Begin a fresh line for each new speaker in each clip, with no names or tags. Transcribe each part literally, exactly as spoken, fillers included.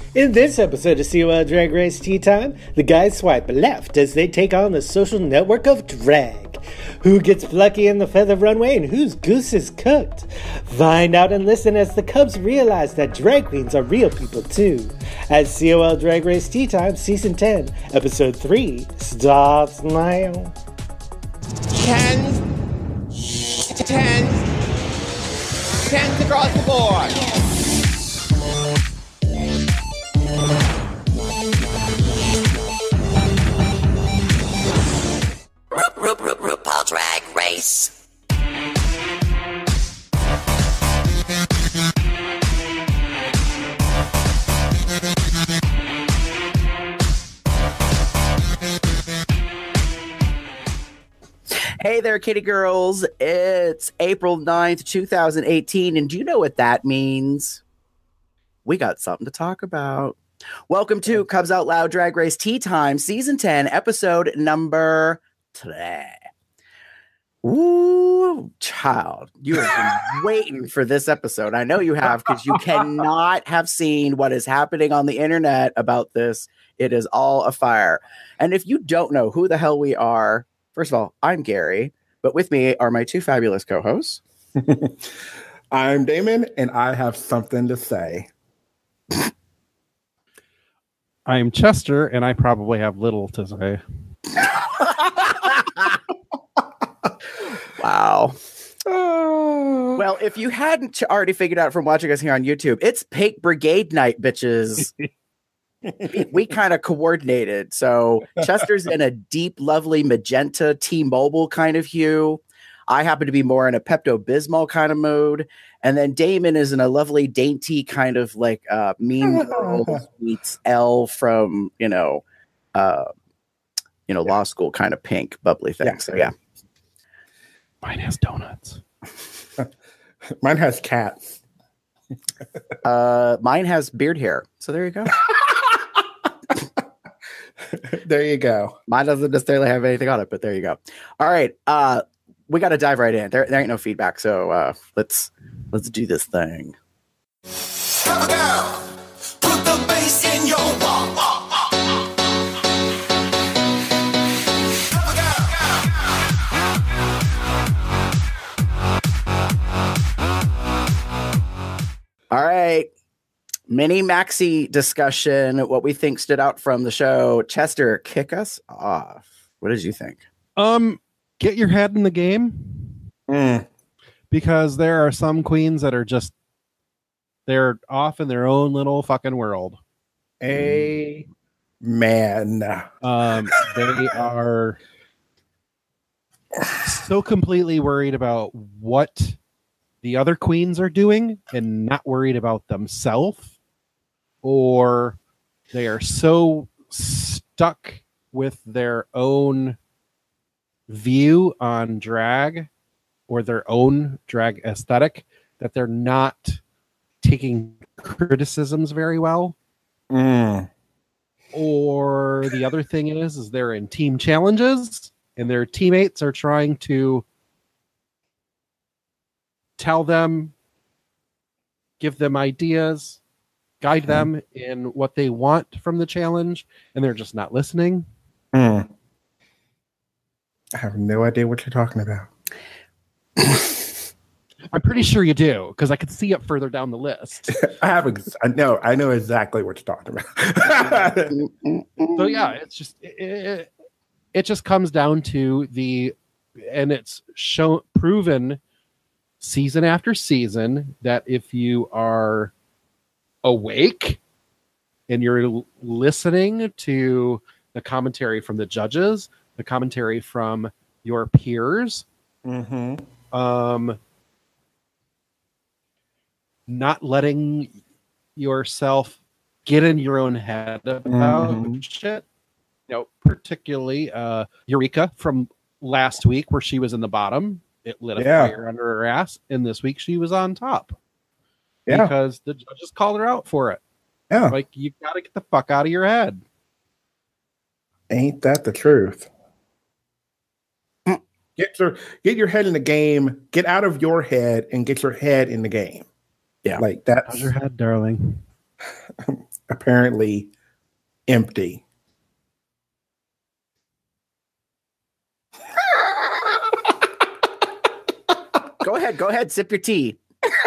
In this episode of C O L Drag Race Tea Time, the guys swipe left as they take on the social network of drag. Who gets plucky in the feather runway and whose goose is cooked? Find out and listen as the Cubs realize that drag queens are real people too. As C O L Drag Race Tea Time Season ten, Episode three starts now.
Tens, tens, tens across the board.
RuPaul Drag Race.
Hey there, kitty girls. It's April ninth, twenty eighteen, and do you know what that means? We got something to talk about. Welcome to Cubs Out Loud Drag Race Tea Time, Season ten, Episode number three. Ooh, child, you have been waiting for this episode. I know you have, because you cannot have seen what is happening on the internet about this. It is all afire. And if you don't know who the hell we are, first of all, I'm Gary, but with me are my two fabulous co-hosts.
I'm Damon, and I have something to say.
I'm Chester, and I probably have little to say.
Wow. Oh. Well, if you hadn't already figured out from watching us here on YouTube, it's Pink Brigade night, bitches. we we kind of coordinated. So Chester's in a deep, lovely magenta T-Mobile kind of hue. I happen to be more in a Pepto-Bismol kind of mood. And then Damon is in a lovely, dainty kind of like uh, Mean Girls meets Elle from, you know, uh, you know, yeah. law school kind of pink, bubbly thing. Yeah. So, yeah.
Mine has donuts.
Mine has cats.
uh, mine has beard hair. So there you go.
There you go.
Mine doesn't necessarily have anything on it, but there you go. All right. Uh, we got to dive right in. There, there ain't no feedback. So uh, let's let's do this thing.
Cover girl, put the bass in your wall.
All right. Mini maxi discussion. What we think stood out from the show. Chester, kick us off. What did you think?
Um, get your head in the game.
Mm.
Because there are some queens that are just, they're off in their own little fucking world.
Amen.
Um, they are so completely worried about what the other queens are doing and not worried about themselves, or they are so stuck with their own view on drag or their own drag aesthetic that they're not taking criticisms very well.
Mm.
Or the other thing is, is they're in team challenges and their teammates are trying to tell them, give them ideas, guide them in what they want from the challenge, and they're just not listening.
Mm. I have no idea what you're talking about.
I'm pretty sure you do, because I could see it further down the list.
I have, ex- I know, I know exactly what you're talking about.
So yeah, it's just it, it, it just comes down to the, and it's shown proven season after season that if you are awake and you're l- listening to the commentary from the judges, the commentary from your peers,
mm-hmm.
um, not letting yourself get in your own head about mm-hmm. shit. You know, particularly uh, Eureka from last week, where she was in the bottom. It lit a
yeah.
fire under her ass, and this week she was on top.
Yeah.
Because the judges called her out for it.
Yeah.
Like, you gotta get the fuck out of your head.
Ain't that the truth? Get your get your head in the game, get out of your head and get your head in the game.
Yeah.
Like that's
How's your head, darling?
apparently empty.
Go ahead, go ahead, sip your tea.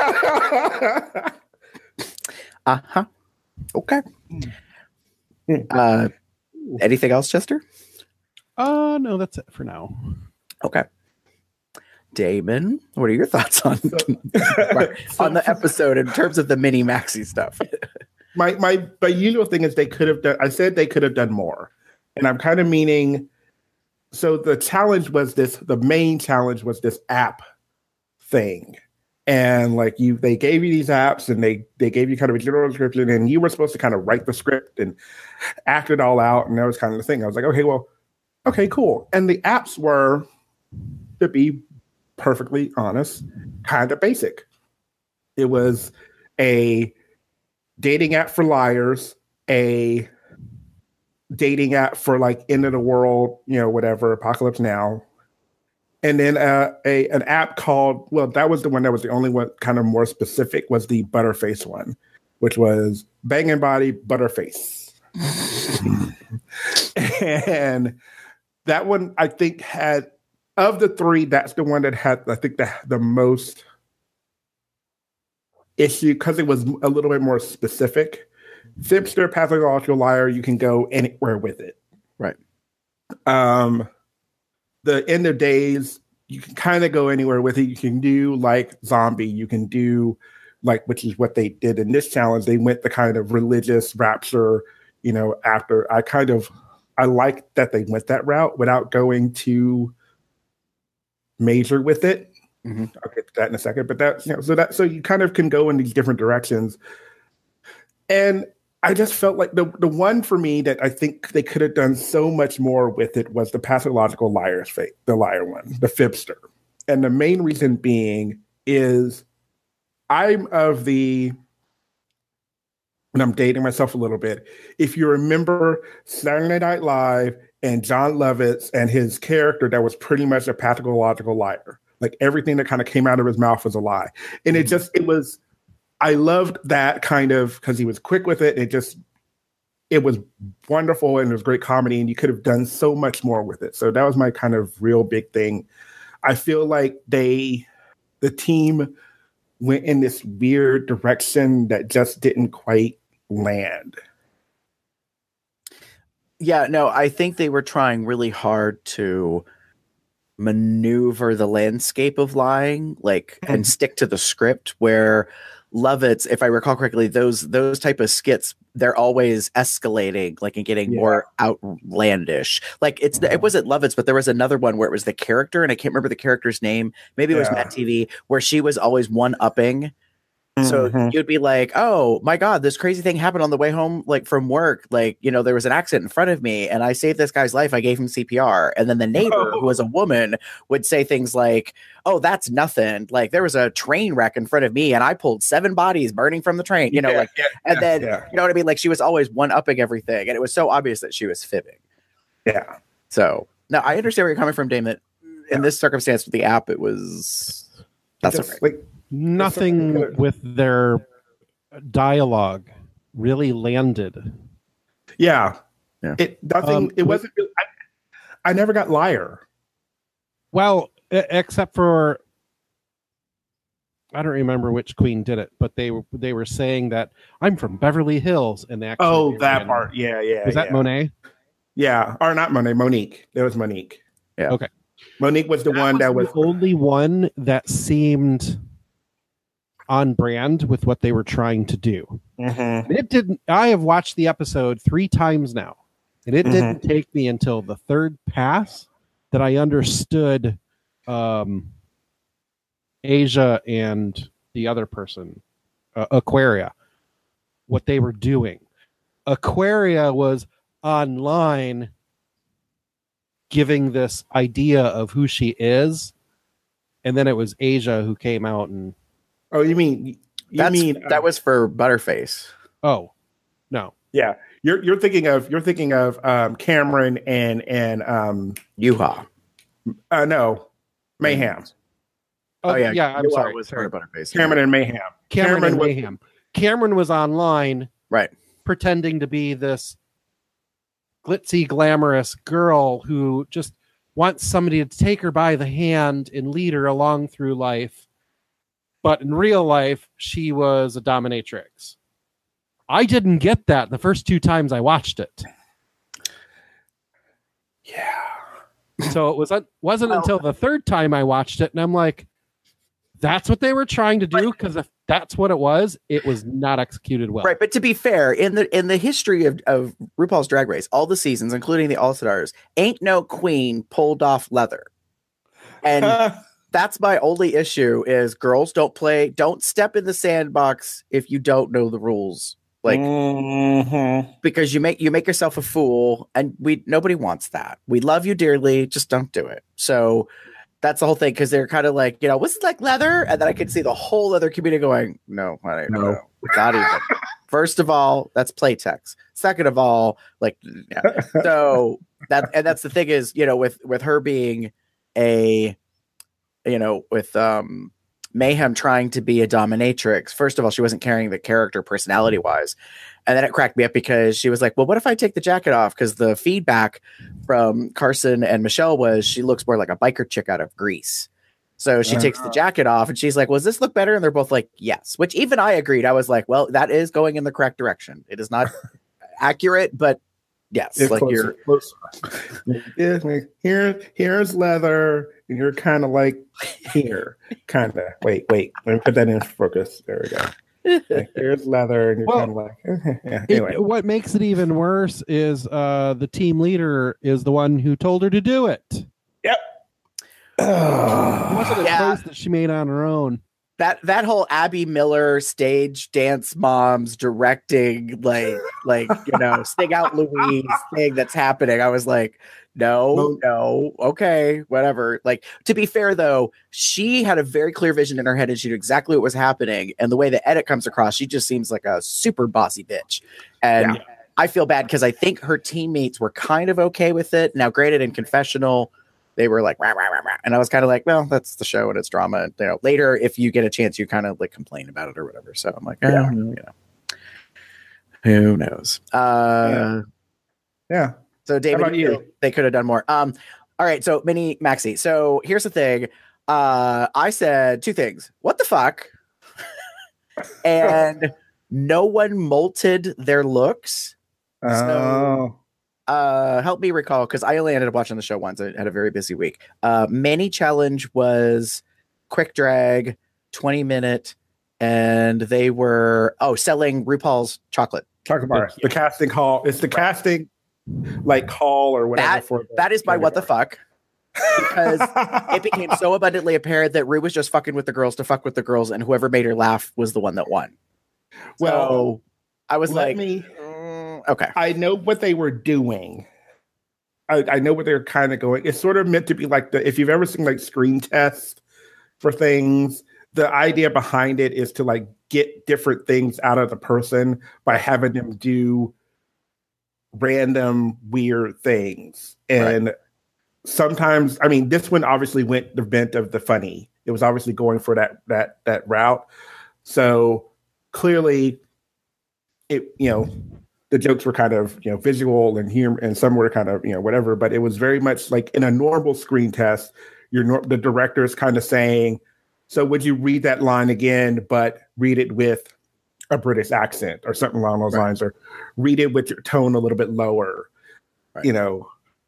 Uh-huh. Okay. Uh, anything else, Chester?
Uh, no, that's it for now.
Okay. Damon, what are your thoughts on on the episode in terms of the mini maxi stuff?
my my my usual thing is they could have done. I said they could have done more, and I'm kind of meaning. So the challenge was this. The main challenge was this app thing, and like you, they gave you these apps, and they they gave you kind of a general description, and you were supposed to kind of write the script and act it all out, and that was kind of the thing. I was like, okay, well, okay, cool. And the apps were, to be perfectly honest, kind of basic. It was a dating app for liars, a dating app for like end of the world, you know, whatever, Apocalypse Now. And then uh, a an app called, well, that was the one that was the only one kind of more specific, was the Butterface one, which was Banging Body Butterface. And that one, I think, had, of the three, that's the one that had, I think, the, the most issue because it was a little bit more specific. Fibster, Pathological Liar, you can go anywhere with it.
Right.
Um, the End of Days, you can kind of go anywhere with it. You can do like Zombie. You can do like, which is what they did in this challenge. They went the kind of religious rapture, you know, after. I kind of, I like that they went that route without going too major with it. Mm-hmm. I'll get to that in a second. But that, you know, so that, so you kind of can go in these different directions. And I just felt like the the one for me that I think they could have done so much more with it was the Pathological Liar's fate, the liar one, the Fibster. And the main reason being is I'm of the, and I'm dating myself a little bit. If you remember Saturday Night Live and John Lovitz and his character that was pretty much a pathological liar, like everything that kind of came out of his mouth was a lie. And it just, it was, I loved that kind of, because he was quick with it. It just, it was wonderful and it was great comedy and you could have done so much more with it. So that was my kind of real big thing. I feel like they, the team went in this weird direction that just didn't quite land.
Yeah, no, I think they were trying really hard to maneuver the landscape of lying, like, and stick to the script where Lovitz, if I recall correctly, those those type of skits, they're always escalating, like, and getting yeah. more outlandish. Like, it's yeah. it wasn't Lovitz, but there was another one where it was the character, and I can't remember the character's name. Maybe it was yeah. Matt T V, where she was always one-upping. So mm-hmm. you'd be like, oh my God, this crazy thing happened on the way home, like from work. Like, you know, there was an accident in front of me and I saved this guy's life. I gave him C P R. And then the neighbor, oh. who was a woman, would say things like, oh, that's nothing. Like, there was a train wreck in front of me and I pulled seven bodies burning from the train, you know, yeah, like, yeah, and yeah, then, yeah. you know what I mean? Like, she was always one upping everything. And it was so obvious that she was fibbing.
Yeah.
So now I understand where you're coming from, Damon. In yeah. this circumstance with the app, it was, that's
just,
okay.
Like,
nothing with their dialogue really landed.
Yeah,
yeah.
It nothing. Um, it wasn't. I, I never got liar.
Well, except for I don't remember which queen did it, but they were they were saying that I'm from Beverly Hills, and they actually
oh that part, yeah, yeah.
Was
yeah.
that Monet?
Yeah, or not Monet? Monique. There was Monique.
Yeah.
Okay.
Monique was the
that
one
was
that was
the only one that seemed on brand with what they were trying to do.
Mm-hmm.
It didn't. I have watched the episode three times now, and it mm-hmm. didn't take me until the third pass that I understood um, Asia and the other person, uh, Aquaria, what they were doing. Aquaria was online giving this idea of who she is, and then it was Asia who came out and
Oh, you mean you
That's,
mean uh,
that was for Butterface?
Oh, no.
Yeah, you're you're thinking of you're thinking of um, Cameron and and um,
Yuha.
Uh, no, Mayhem.
Oh, oh yeah, yeah. I'm
Yuha
sorry.
Was
sorry.
for Butterface.
Cameron and Mayhem.
Cameron,
Cameron
and
was,
Mayhem. Cameron was online,
right?
pretending to be this glitzy, glamorous girl who just wants somebody to take her by the hand and lead her along through life. But in real life, she was a dominatrix. I didn't get that the first two times I watched it.
Yeah.
So it was wasn't until the third time I watched it, and I'm like, that's what they were trying to do, because if that's what it was, it was not executed well.
Right, but to be fair, in the in the history of, of RuPaul's Drag Race, all the seasons, including the All Stars, ain't no queen pulled off leather. And that's my only issue is girls don't play, don't step in the sandbox if you don't know the rules. Like,
mm-hmm.
because you make you make yourself a fool, and we nobody wants that. We love you dearly, just don't do it. So that's the whole thing, because they're kind of like, you know, what's it like leather? And then I could see the whole other community going, no, honey, no, no, not even. First of all, that's Playtex. Second of all, like, yeah. So that, and that's the thing is, you know, with with her being a, you know, with um. Mayhem trying to be a dominatrix. First of all, she wasn't carrying the character personality wise. And then it cracked me up because she was like, well, what if I take the jacket off? Because the feedback from Carson and Michelle was she looks more like a biker chick out of Grease. So she uh-huh. takes the jacket off and she's like, well, does this look better? And they're both like, yes, which even I agreed. I was like, well, that is going in the correct direction. It is not accurate, but yes,
it's
like
closer,
you're
closer. Here, here's leather. And you're kind of like here, kind of. Wait, wait. Let me put that in focus. There we go. Like, here's leather, and you're
well,
kind of like. yeah. Anyway,
it, what makes it even worse is uh, the team leader is the one who told her to do it.
Yep.
It wasn't a
yeah.
choice that she made on her own.
That that whole Abby Miller stage dance moms directing, like like you know, Sting Out Louise thing that's happening. I was like, no, no, okay, whatever. Like, to be fair though, she had a very clear vision in her head and she knew exactly what was happening. And the way the edit comes across, she just seems like a super bossy bitch. And yeah. I feel bad because I think her teammates were kind of okay with it. Now, granted, in confessional, they were like, rah, rah, rah, rah. And I was kind of like, well, that's the show and it's drama. You know, later, if you get a chance, you kind of like complain about it or whatever. So I'm like, oh, yeah, you know, who knows? Uh,
yeah. yeah.
So David, you? They could have done more. Um, all right. So Mini Maxi. So here's the thing. Uh, I said two things. What the fuck? And no one molted their looks.
Oh.
So, Uh, help me recall, because I only ended up watching the show once. I had a very busy week. Uh, Mini challenge was quick drag, twenty minute, and they were oh selling RuPaul's chocolate.
Chocolate bar. The casting call. It's the right. casting like call or whatever.
That,
for the,
that is my what the fuck. Because it became so abundantly apparent that Ru was just fucking with the girls to fuck with the girls, and whoever made her laugh was the one that won. Well, so I was like,
me.
Okay.
I know what they were doing. I, I know what they're kind of going. It's sort of meant to be like the, if you've ever seen like screen tests for things, the idea behind it is to like get different things out of the person by having them do random weird things. And right. sometimes, I mean, this one obviously went the bent of the funny. It was obviously going for that, that, that route. So clearly it, you know, the jokes were kind of, you know, visual and humor, and some were kind of, you know, whatever. But it was very much like in a normal screen test, you're the director is kind of saying, "So would you read that line again, but read it with a British accent or something along those right. lines, or read it with your tone a little bit lower," right. you know.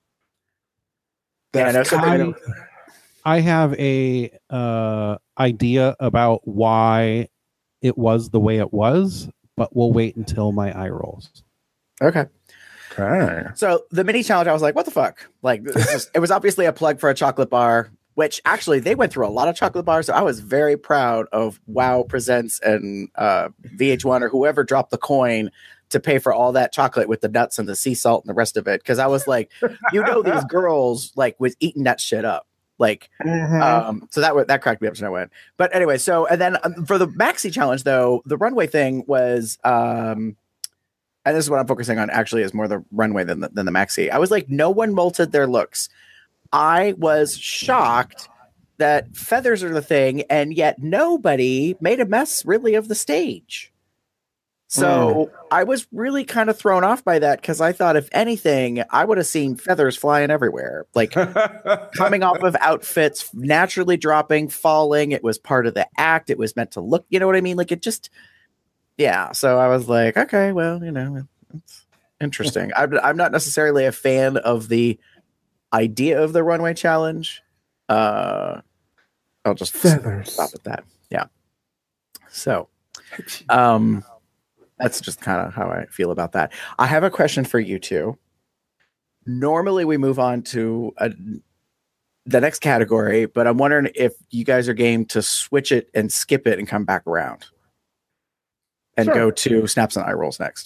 That's yeah, kind of, I have a uh, idea about why it was the way it was, but we'll wait until my eye rolls.
Okay.
Okay.
So the mini challenge, I was like, what the fuck? Like, this is, it was obviously a plug for a chocolate bar, which actually they went through a lot of chocolate bars. So I was very proud of WOW Presents and uh, V H one or whoever dropped the coin to pay for all that chocolate with the nuts and the sea salt and the rest of it. Cause I was like, you know, these girls like was eating that shit up. Like, mm-hmm. um, so that w- that cracked me up. So I went, but anyway, so, and then um, for the maxi challenge though, the runway thing was, um, and this is what I'm focusing on actually is more the runway than the, than the maxi. I was like, no one molted their looks. I was shocked that feathers are the thing. And yet nobody made a mess really of the stage. So I was really kind of thrown off by that because I thought, if anything, I would have seen feathers flying everywhere, like coming off of outfits, naturally dropping, falling. It was part of the act. It was meant to look, you know what I mean? Like it just, yeah. So I was like, okay, well, you know, it's interesting. I'm, I'm not necessarily a fan of the idea of the runway challenge. Uh, I'll just
Feathers.
stop at that. Yeah. So, um, that's just kind of how I feel about that. I have a question for you two. Normally we move on to a, the next category, but I'm wondering if you guys are game to switch it and skip it and come back around and
Sure.
go to snaps and eye rolls next.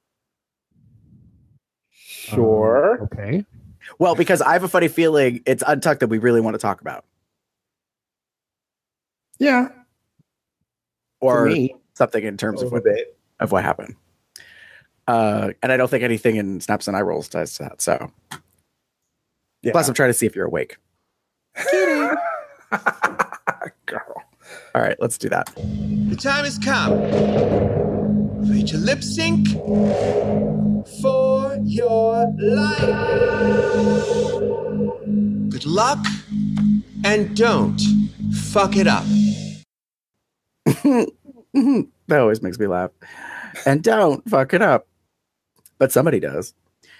Sure.
Um, okay.
Well, because I have a funny feeling it's Untucked that we really want to talk about,
Yeah.
or
For me,
something in terms
a
of
little
what,
bit.
of what happened. Uh, and I don't think anything in snaps and eye rolls does that. So
Yeah.
plus I'm trying to see if you're awake.
Girl.
All right, let's do that.
The time has come for you to lip sync for your life. Good luck, and don't fuck it up.
That always makes me laugh. And don't fuck it up. But somebody does.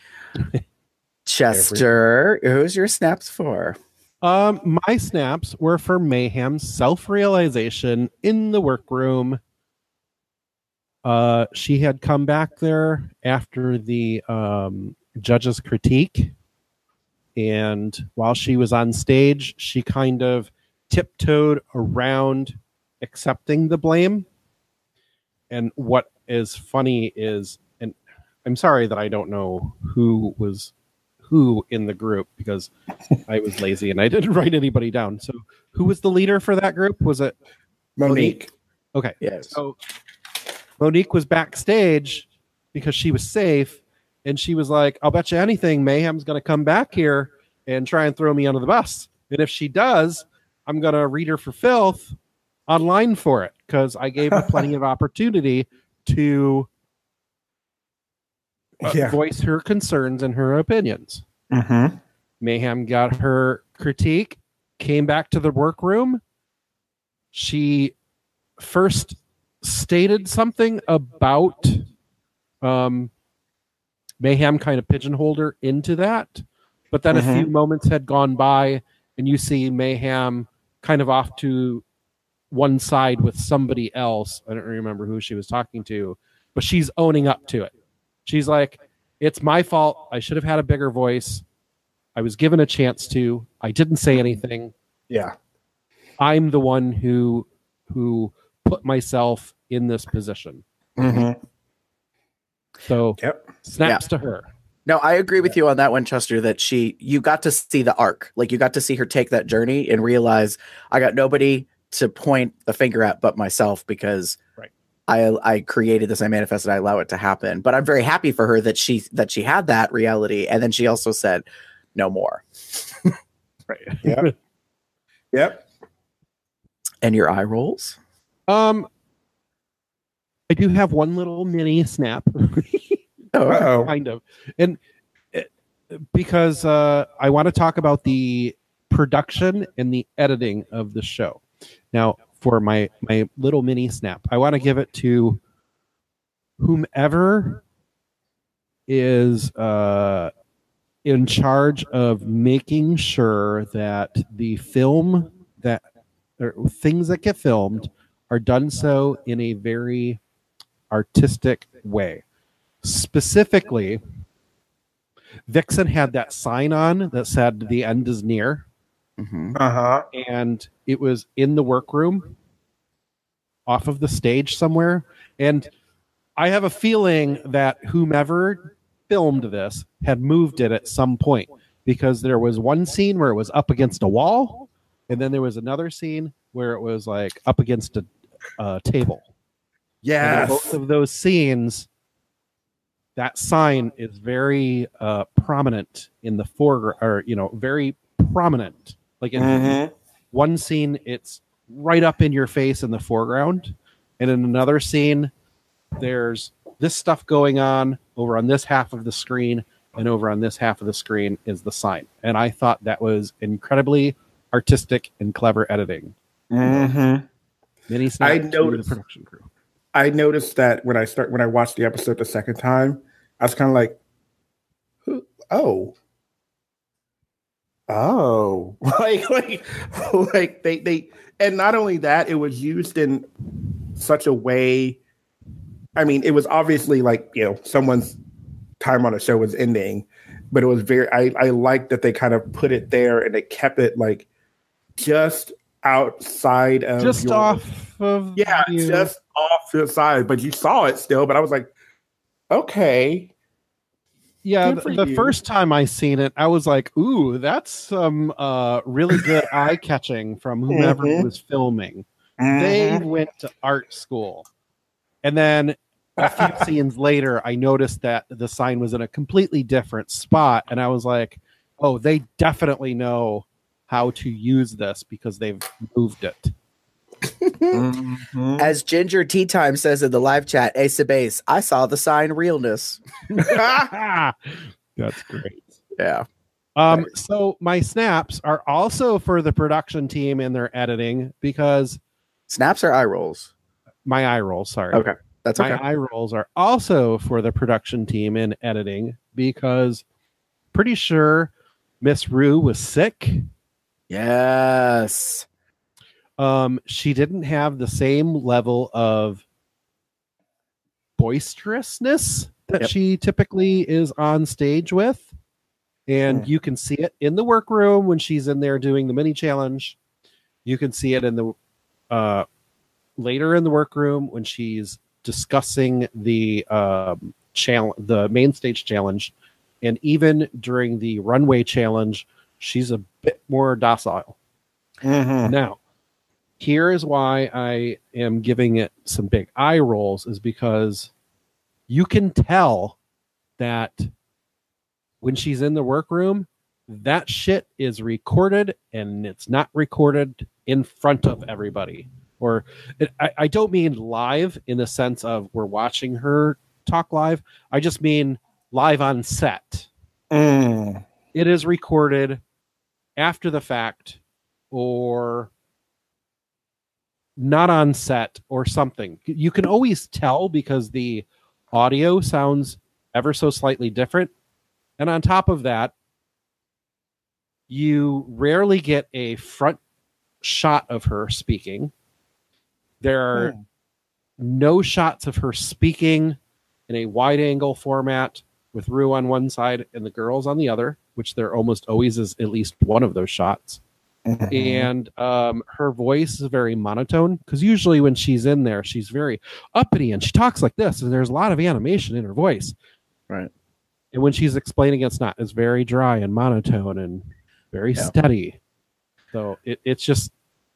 Chester, who's your snaps for?
Um, my snaps were for Mayhem's self-realization in the workroom. Uh, she had come back there after the um, judge's critique, and while she was on stage, she kind of tiptoed around accepting the blame. And what is funny is, and I'm sorry that I don't know who was who in the group because I was lazy and I didn't write anybody down. So who was the leader for that group? Was it
Monique.
Okay.
Yes.
So Monique was backstage because she was safe, and she was like, I'll bet you anything Mayhem's going to come back here and try and throw me under the bus. And if she does, I'm going to read her for filth online for it because I gave her plenty of opportunity to uh,
Yeah.
voice her concerns and her opinions.
Mm-hmm.
Mayhem got her critique, came back to the workroom. She first stated something about um, Mayhem kind of pigeonholed her into that. But then
Mhm.
a few moments had gone by, and you see Mayhem kind of off to one side with somebody else. I don't remember who she was talking to, but she's owning up to it. She's like, it's my fault. I should have had a bigger voice. I was given a chance to. I didn't say anything.
Yeah.
I'm the one who who put myself in this position.
Mm-hmm.
So
Yep.
snaps to her.
No, I agree with you on that one, Chester, that she, you got to see the arc. Like you got to see her take that journey and realize I got nobody to point the finger at but myself because
Right.
I I created this, I manifested, I allow it to happen. But I'm very happy for her that she that she had that reality. And then she also said, no more.
Right.
Yep. Yep.
And your eye rolls?
Um, I do have one little mini snap,
Oh,
Uh-oh.
kind of, and it, because uh, I want to talk about the production and the editing of the show. Now, for my my little mini snap, I want to give it to whomever is uh, in charge of making sure that the film that or things that get filmed are done so in a very artistic way. Specifically, Vixen had that sign on that said the end is near,
mhm.
Uh-huh.
and it was in the workroom off of the stage somewhere. And I have a feeling that whomever filmed this had moved it at some point because there was one scene where it was up against a wall, and then there was another scene where it was like up against a, a table. And in
Yes.
both of those scenes, that sign is very uh, prominent in the foreground, or you know, very prominent. Like in
Mhm.
one scene, it's right up in your face in the foreground, and in another scene, there's this stuff going on over on this half of the screen, and over on this half of the screen is the sign. And I thought that was incredibly artistic and clever editing.
Mm-hmm.
Many snaps
I
to
noticed-
the production crew.
I noticed that when I start when I watched the episode the second time, I was kind of like, "Who- "Oh, oh!" like, like, like they they, and not only that, it was used in such a way. I mean, it was obviously like, you know, someone's time on a show was ending, but it was very. I I liked that they kind of put it there and they kept it like just outside of
Just
your,
off of
yeah,
you.
just off to the side, but you saw it still. But I was like, okay,
Yeah,
Good for
the, the
you.
first time I seen it, I was like, "Ooh, that's some uh, really good eye catching from whomever
Mhm.
was filming." They went to art school, and then a few scenes later, I noticed that the sign was in a completely different spot, and I was like, "Oh, they definitely know how to use this because they've moved it."
Mhm.
As Ginger Tea Time says in the live chat, Ace of Base, I saw the sign realness.
That's great.
Yeah.
Um, so my snaps are also for the production team and their editing because
Snaps or eye rolls?
my eye rolls, sorry.
Okay. That's
My
okay.
eye rolls are also for the production team in editing because pretty sure Miss Rue was sick.
Yes.
Um, she didn't have the same level of boisterousness that
Yep.
she typically is on stage with. And
Hmm.
you can see it in the workroom when she's in there doing the mini challenge. You can see it in the uh, later in the workroom when she's discussing the um, challenge, the main stage challenge, and even during the runway challenge, she's a bit more docile.
Mhm.
Now, here is why I am giving it some big eye rolls, is because you can tell that when she's in the workroom, that shit is recorded and it's not recorded in front of everybody. Or it, I, I don't mean live in the sense of we're watching her talk live. I just mean live on set.
Mm.
It is recorded after the fact or not on set or something. You can always tell because the audio sounds ever so slightly different. And on top of that, you rarely get a front shot of her speaking. There are
Hmm.
no shots of her speaking in a wide angle format with Rue on one side and the girls on the other, which there almost always is at least one of those shots.
Mhm.
And um, her voice is very monotone because usually when she's in there, she's very uppity and she talks like this, and there's a lot of animation in her voice.
Right.
And when she's explaining, it's not. It's very dry and monotone and very
Yeah.
steady. So it, it's just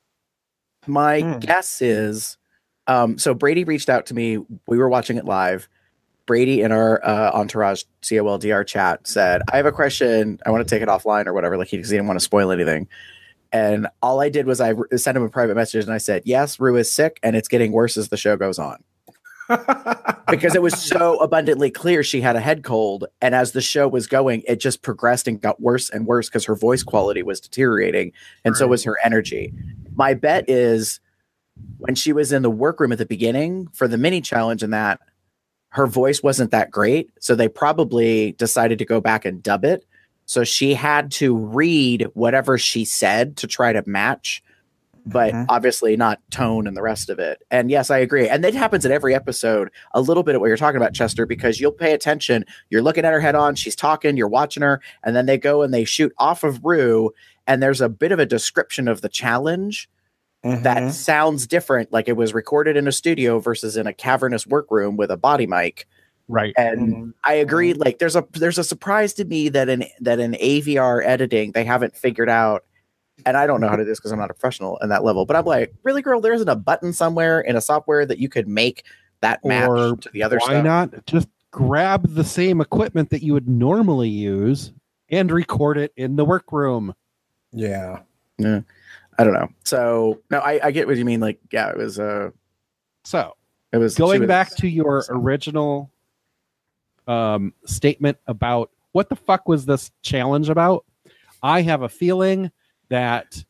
My
Hmm.
guess is um, so Brady reached out to me. We were watching it live. Brady in our uh, Entourage C O L D R chat said, I have a question. I want to take it offline or whatever. Like he, 'cause he didn't want to spoil anything. And all I did was I r- sent him a private message and I said, yes, Rue is sick and it's getting worse as the show goes on. Because it was so abundantly clear she had a head cold. And as the show was going, it just progressed and got worse and worse because her voice quality was deteriorating. And so was her energy. My bet is when she was in the workroom at the beginning for the mini challenge and that, her voice wasn't that great. So they probably decided to go back and dub it. So she had to read whatever she said to try to match, but
Mhm.
obviously not tone and the rest of it. And yes, I agree. And that happens in every episode, a little bit of what you're talking about, Chester, because you'll pay attention. You're looking at her head on, she's talking, you're watching her, and then they go and they shoot off of Rue, and there's a bit of a description of the challenge that
Mhm.
sounds different, like it was recorded in a studio versus in a cavernous workroom with a body mic.
right.
And
Mhm.
I agree. Like there's a there's a surprise to me that in that in A V R editing they haven't figured out. And I don't know how to do this because I'm not a professional in that level. But I'm like, really, girl, there isn't a button somewhere in a software that you could make that match
Or
to the other
why
stuff.
not just grab the same equipment that you would normally use and record it in the workroom?
Yeah.
I don't know. So no, I, I get what you mean. Like, yeah, it was uh
So
It was
Going
was,
back to your original um, statement about what the fuck was this challenge about, I have a feeling that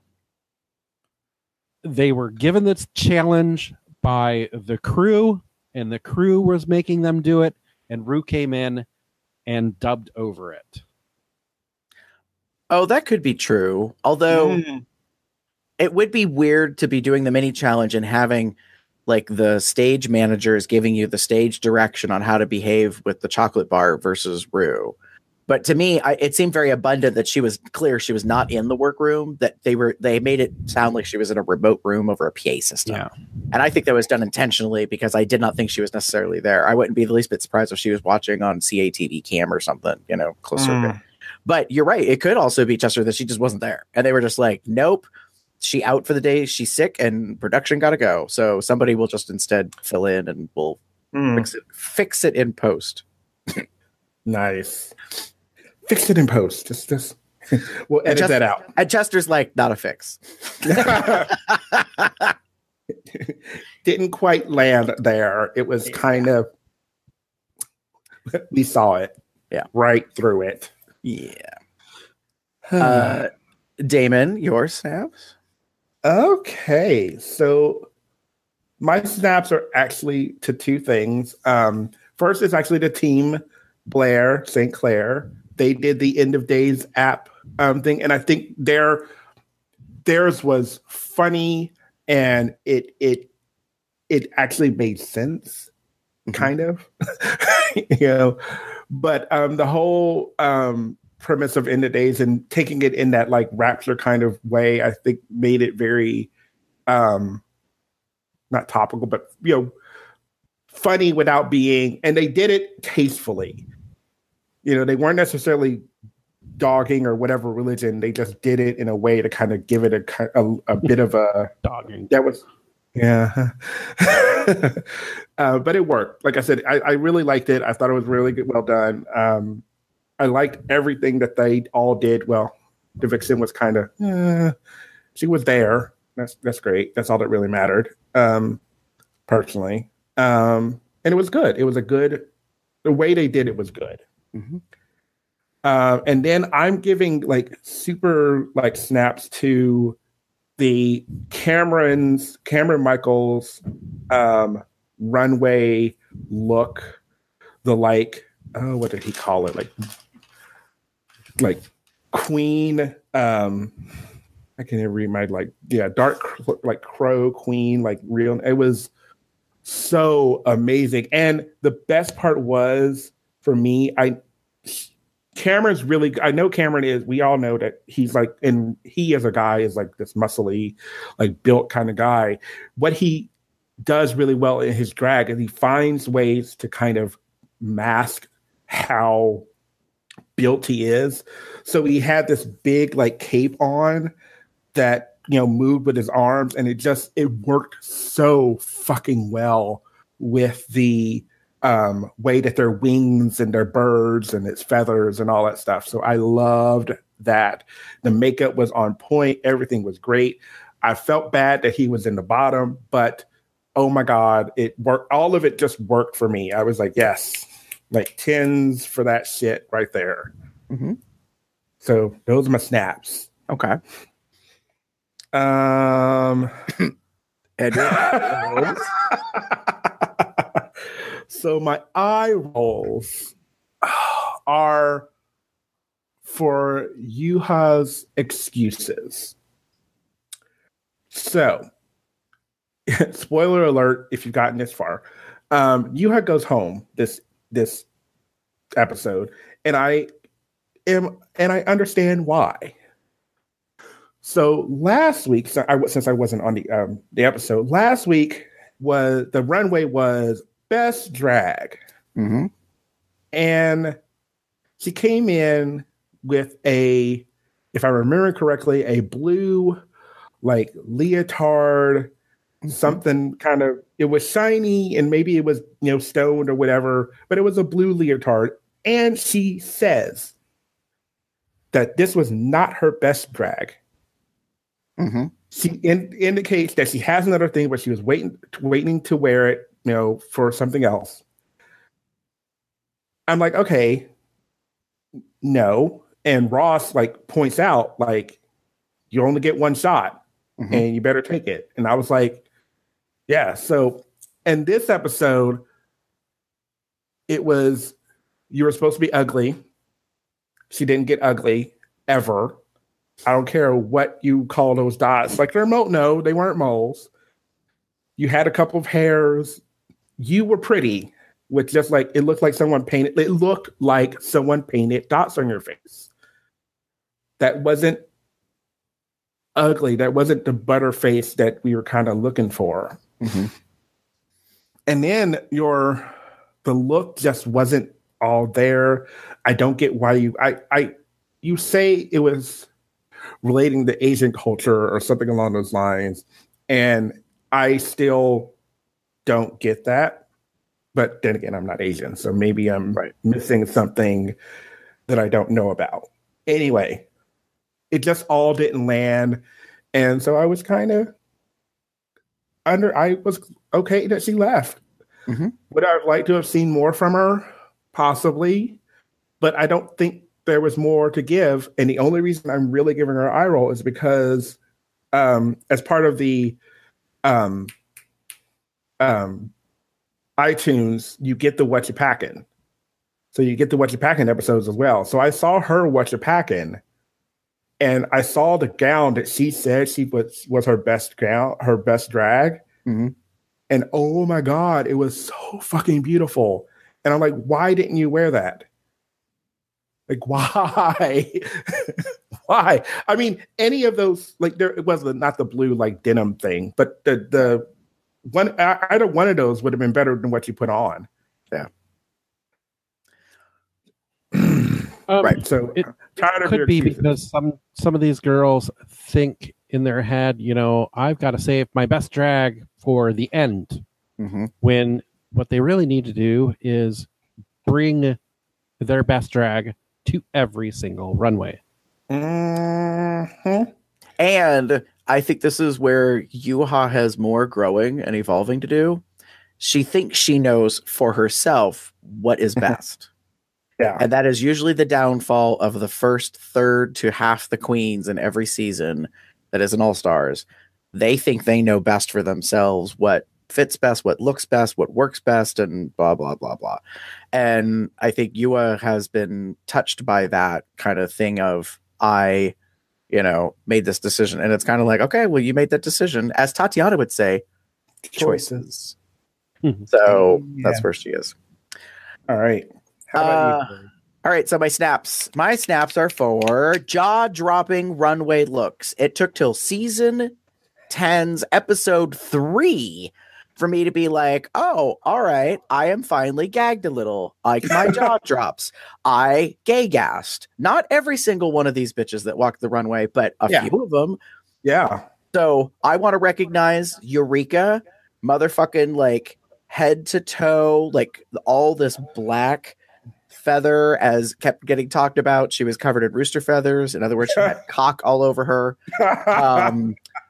they were given this challenge by the crew, and the crew was making them do it, and Rue came in and dubbed over it.
Oh, that could be true. Although
Mm.
it would be weird to be doing the mini challenge and having like the stage managers giving you the stage direction on how to behave with the chocolate bar versus Rue. But to me, I, it seemed very abundant that she was clear she was not in the workroom, that they were they made it sound like she was in a remote room over a P A system.
Yeah.
And I think that was done intentionally because I did not think she was necessarily there. I wouldn't be the least bit surprised if she was watching on C A T V cam or something, you know, close circuit.
Mm.
But you're right. It could also be, Chester, that she just wasn't there. And they were just like, nope, she out for the day. She's sick and production got to go. So somebody will just instead fill in and we'll
Mm.
fix it, fix it in post.
Nice. Fix it in post. Just, just we'll edit
just-
that out.
And Chester's like, not a fix.
Didn't quite land there. It was kind of, we saw it.
Yeah.
Right through it.
Yeah. Uh, Damon, your snaps?
Okay. So my snaps are actually to two things. Um, first is actually the team Blair Saint Clair. They did the End of Days app um, thing, and I think their theirs was funny, and it it it actually made sense, kind of, you know. But um, the whole um, premise of End of Days and taking it in that like Rapture kind of way, I think made it very um, not topical, but you know, funny without being, and they did it tastefully. You know, they weren't necessarily dogging or whatever religion. They just did it in a way to kind of give it a a, a bit of a
Dogging.
that was, yeah. uh, but it worked. Like I said, I, I really liked it. I thought it was really good, well done. Um, I liked everything that they all did. Well, the Vixen was kind of, eh, she was there. That's that's great. That's all that really mattered, um, personally. Um, and it was good. It was a good. The way they did it was good.
Mm-hmm.
Uh, and then I'm giving like super like snaps to the Cameron's Cameron Michaels um, runway look, the like oh what did he call it like like queen um, I can't even read my like yeah dark like crow queen like real it was so amazing. And the best part was for me I. Cameron's really, I know Cameron is, we all know that he's like, and he as a guy is like this muscly, like built kind of guy. What he does really well in his drag is he finds ways to kind of mask how built he is. So he had this big like cape on that, you know, moved with his arms, and it just, it worked so fucking well with the um, way that their wings and their birds and its feathers and all that stuff. So I loved that. The makeup was on point. Everything was great. I felt bad that he was in the bottom, but oh my God, it worked. All of it just worked for me. I was like, yes, like tens for that shit right there.
Mm-hmm.
So those are my snaps.
Okay.
Um,
Edward.
So my eye rolls are for Yuha's excuses. So, spoiler alert if you've gotten this far. Um, Yuha goes home this this episode, and I am and I understand why. So last week, so I, since I wasn't on the um, the episode, last week was the runway was best drag.
Mm-hmm.
And she came in with a, if I remember correctly, a blue like leotard, mm-hmm. something kind of, it was shiny and maybe it was, you know, stoned or whatever, but it was a blue leotard. And she says that this was not her best drag.
Mm-hmm.
She in, indicates that she has another thing, but she was waiting, waiting to wear it, you know, for something else. I'm like, okay, no. And Ross like points out, like, you only get one shot mm-hmm. and you better take it. And I was like, yeah. So in this episode, it was, you were supposed to be ugly. She didn't get ugly ever. I don't care what you call those dots. Like they're mo- no, they weren't moles. You had a couple of hairs. You were pretty with just like, it looked like someone painted, it looked like someone painted dots on your face. That wasn't ugly. That wasn't the butter face that we were kind of looking for.
Mm-hmm.
And then your, the look just wasn't all there. I don't get why you, I, I, you say it was relating to Asian culture or something along those lines. And I still don't get that. But then again, I'm not Asian. So maybe I'm
right.
missing something that I don't know about. Anyway, it just all didn't land. And so I was kind of under, I was okay that she left.
Mm-hmm.
Would I have liked to have seen more from her? Possibly. But I don't think there was more to give. And the only reason I'm really giving her an eye roll is because um, as part of the um, um, iTunes, you get the What You Packin'. So you get the What You Packin' episodes as well. So I saw her What You Packin', and I saw the gown that she said she was, was her best gown, her best drag.
Mm-hmm.
And oh my God, it was so fucking beautiful. And I'm like, why didn't you wear that? Like, why? Why? I mean, any of those, like, there it was the, not the blue, like, denim thing, but the, the one, either one of those would have been better than what you put on.
Yeah.
um,
right. So,
it,
tired
it
of
could
your
be
excuses.
because some, some of these girls think in their head, you know, I've got to save my best drag for the end.
Mm-hmm.
When what they really need to do is bring their best drag to every single runway.
Mm-hmm.
And I think this is where Yuha has more growing and evolving to do. She thinks she knows for herself what is best.
Yeah.
And that is usually the downfall of the first third to half the queens in every season that is an All-Stars. They think they know best for themselves what fits best, what looks best, what works best, and blah, blah, blah, blah. And I think Yua has been touched by that kind of thing of, I, you know, made this decision. And it's kind of like, okay, well, you made that decision. As Tatiana would say, choices. So
Yeah.
that's where she is.
All right. How about
Uh,
you?
All right, so my snaps. My snaps are for jaw-dropping runway looks. It took till season ten's episode three for me to be like, oh, all right, I am finally gagged a little. Like my jaw drops. I gay gassed. Not every single one of these bitches that walked the runway, but a
Yeah.
few of them.
Yeah.
So I want to recognize Eureka, motherfucking like head to toe, like all this black feather as kept getting talked about. She was covered in rooster feathers. In other words, she had cock all over her. Um,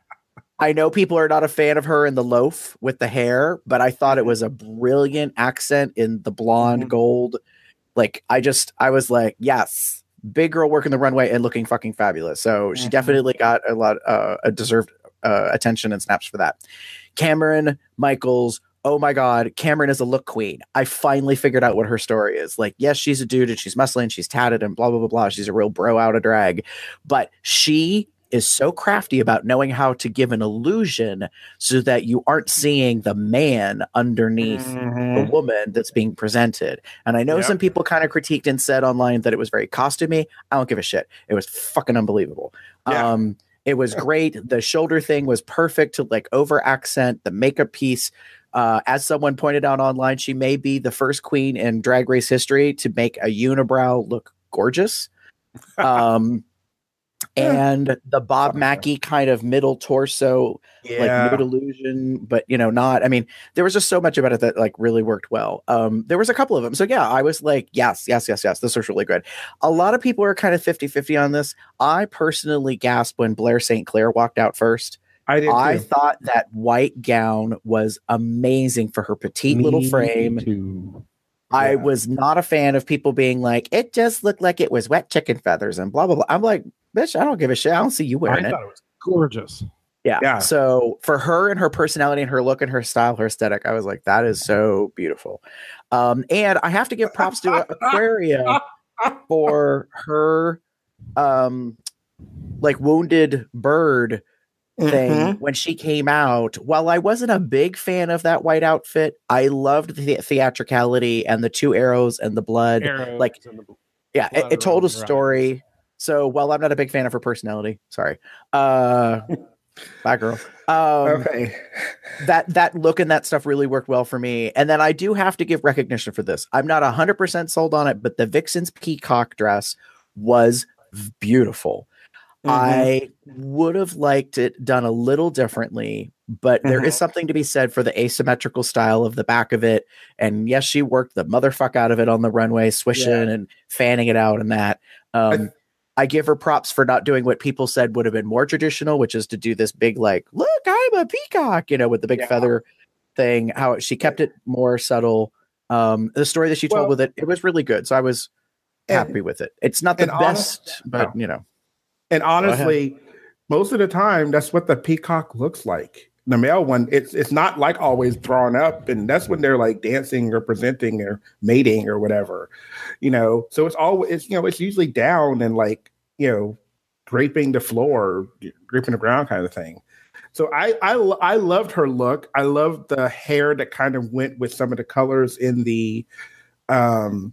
I know people are not a fan of her in the loaf with the hair, but I thought it was a brilliant accent in the blonde
Mhm.
gold. Like, I just, I was like, yes, big girl working the runway and looking fucking fabulous. So she
Mhm.
definitely got a lot, uh, a deserved uh, attention and snaps for that. Cameron Michaels. Oh my God, Cameron is a look queen. I finally figured out what her story is. Like, yes, she's a dude and she's muscly and she's tatted and blah, blah, blah, blah. She's a real bro out of drag. But she is so crafty about knowing how to give an illusion so that you aren't seeing the man underneath
Mhm.
the woman that's being presented. And I know
Yep.
some people kind of critiqued and said online that it was very costumey. I don't give a shit. It was fucking unbelievable.
Yeah.
Um, it was great. The shoulder thing was perfect to like over accent the makeup piece. Uh, as someone pointed out online, she may be the first queen in Drag Race history to make a unibrow look gorgeous. Um, and the Bob Mackie kind of middle torso,
Yeah.
like nude illusion, but you know, not. I mean, there was just so much about it that like really worked well. Um, there was a couple of them. So yeah, I was like, yes, yes, yes, yes. This was really good. A lot of people are kind of fifty-fifty on this. I personally gasped when Blair Saint Clair walked out first.
I did.
I
too.
thought that white gown was amazing for her petite
Me
little frame.
too.
I
Yeah.
was not a fan of people being like, it just looked like it was wet chicken feathers and blah, blah, blah. I'm like, bitch, I don't give a shit. I don't see you
I
wearing it.
thought it was gorgeous.
Yeah.
Yeah.
So for her and her personality and her look and her style, her aesthetic, I was like, that is so beautiful. Um, and I have to give props to Aquaria for her um like wounded bird thing
Mhm.
when she came out. While I wasn't a big fan of that white outfit, I loved the theatricality and the two arrows and the blood.
Arrows
Like,
and the-
yeah, it,
blood
it told a
around her eyes.
story. So while I'm not a big fan of her personality, sorry, uh, bye girl. Um,
Okay.
that that look and that stuff really worked well for me. And then I do have to give recognition for this. I'm not one hundred percent sold on it, but the Vixen's peacock dress was v- beautiful.
Mhm.
I would have liked it done a little differently, but there is
Mhm.
something to be said for the asymmetrical style of the back of it. And yes, she worked the motherfuck out of it on the runway, swishing
Yeah.
and fanning it out and that. Um, I give her props for not doing what people said would have been more traditional, which is to do this big, like, look, I'm a peacock, you know, with the big
Yeah.
feather thing. How she kept it more subtle. Um, the story that she told
Well-
with it, it was really good. So I was
And-
happy with it. It's not the
and honest-
best, but you know.
And honestly, most of the time, that's what the peacock looks like. The male one, it's it's not like always drawn up, and that's when they're like dancing or presenting or mating or whatever, you know. So it's always it's you know it's usually down and like you know draping the floor, draping the ground kind of thing. So I I I loved her look. I loved the hair that kind of went with some of the colors in the um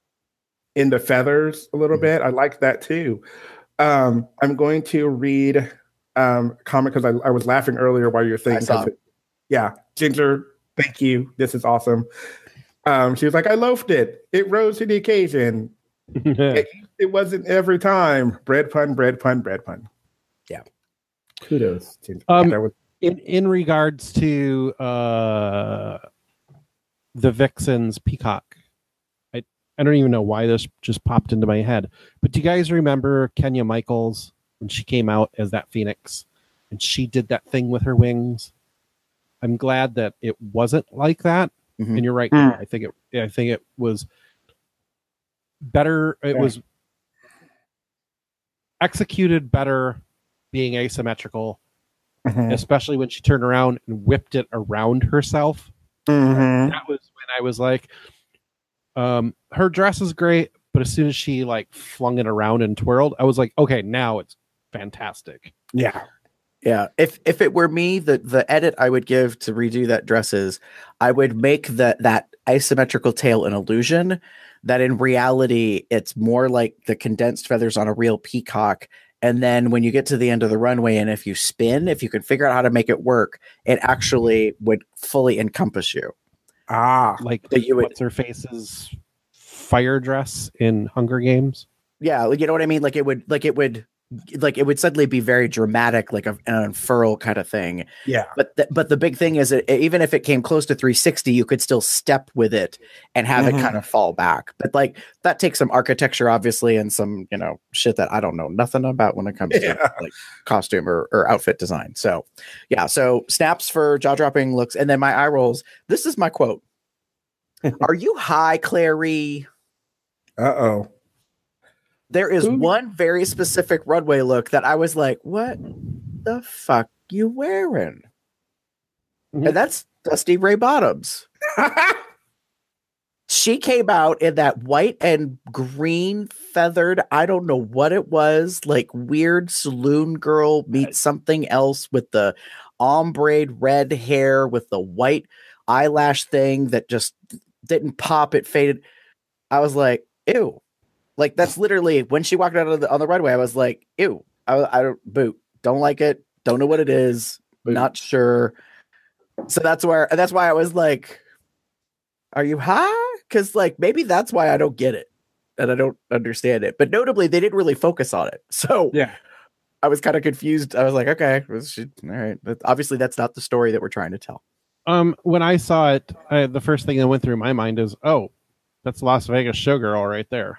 in the feathers a little bit. I like that too. Um, I'm going to read um, a comment because I, I was laughing earlier while you're saying
I saw.
something. Yeah, Ginger, thank you. This is awesome. Um, she was like, I loafed it. It rose to the occasion. It, it wasn't every time. Bread pun, bread pun, bread pun.
Yeah.
Kudos, Ginger.
Um,
That was-
in in regards to uh the Vixen's peacock, I I don't even know why this just popped into my head, but do you guys remember Kenya Michaels when she came out as that phoenix and she did that thing with her wings? I'm glad that it wasn't like that.
Mhm.
And you're right.
Mm.
I think it I think it was better. It
Yeah.
was executed better being asymmetrical,
Mhm.
especially when she turned around and whipped it around herself.
Mhm.
That was when I was like, um, her dress is great, but as soon as she like flung it around and twirled, I was like, okay, now it's fantastic.
Yeah.
Yeah, if if it were me, the the edit I would give to redo that dress is I would make the that asymmetrical tail an illusion, that in reality it's more like the condensed feathers on a real peacock. And then when you get to the end of the runway, and if you spin, if you can figure out how to make it work, it actually would fully encompass you.
Ah.
Like
That you would-
what's her face's fire dress in Hunger Games.
Yeah, like, you know what I mean? Like it would, like it would, like it would suddenly be very dramatic, like a, an unfurl kind of thing.
Yeah.
But the, but the big thing is that even if it came close to three sixty, you could still step with it and have
Mhm.
it kind of fall back. But like that takes some architecture, obviously, and some you know shit that I don't know nothing about when it comes
Yeah.
to like costume or, or outfit design. So yeah, so snaps for jaw dropping looks, and then my eye rolls. This is my quote: "Are you high, Clary?"
Uh oh.
There is
Who-
one very specific runway look that I was like, "What the fuck you wearing?"
Mhm.
And that's Dusty Ray Bottoms. She came out in that white and green feathered, I don't know what it was, like weird saloon girl meets something else with the ombre red hair with the white eyelash thing that just didn't pop, it faded. I was like, ew. Like that's literally when she walked out of the, on the runway, I was like, ew. I, I don't boot. Don't like it. Don't know what it is.
Boot.
Not sure. So that's where and that's why I was like, are you high? Because like maybe that's why I don't get it and I don't understand it. But notably, they didn't really focus on it. So
Yeah.
I was kind of confused. I was like, okay, well, she, all right. But obviously, that's not the story that we're trying to tell.
Um, when I saw it, I, the first thing that went through my mind is, oh, that's Las Vegas Showgirl right there.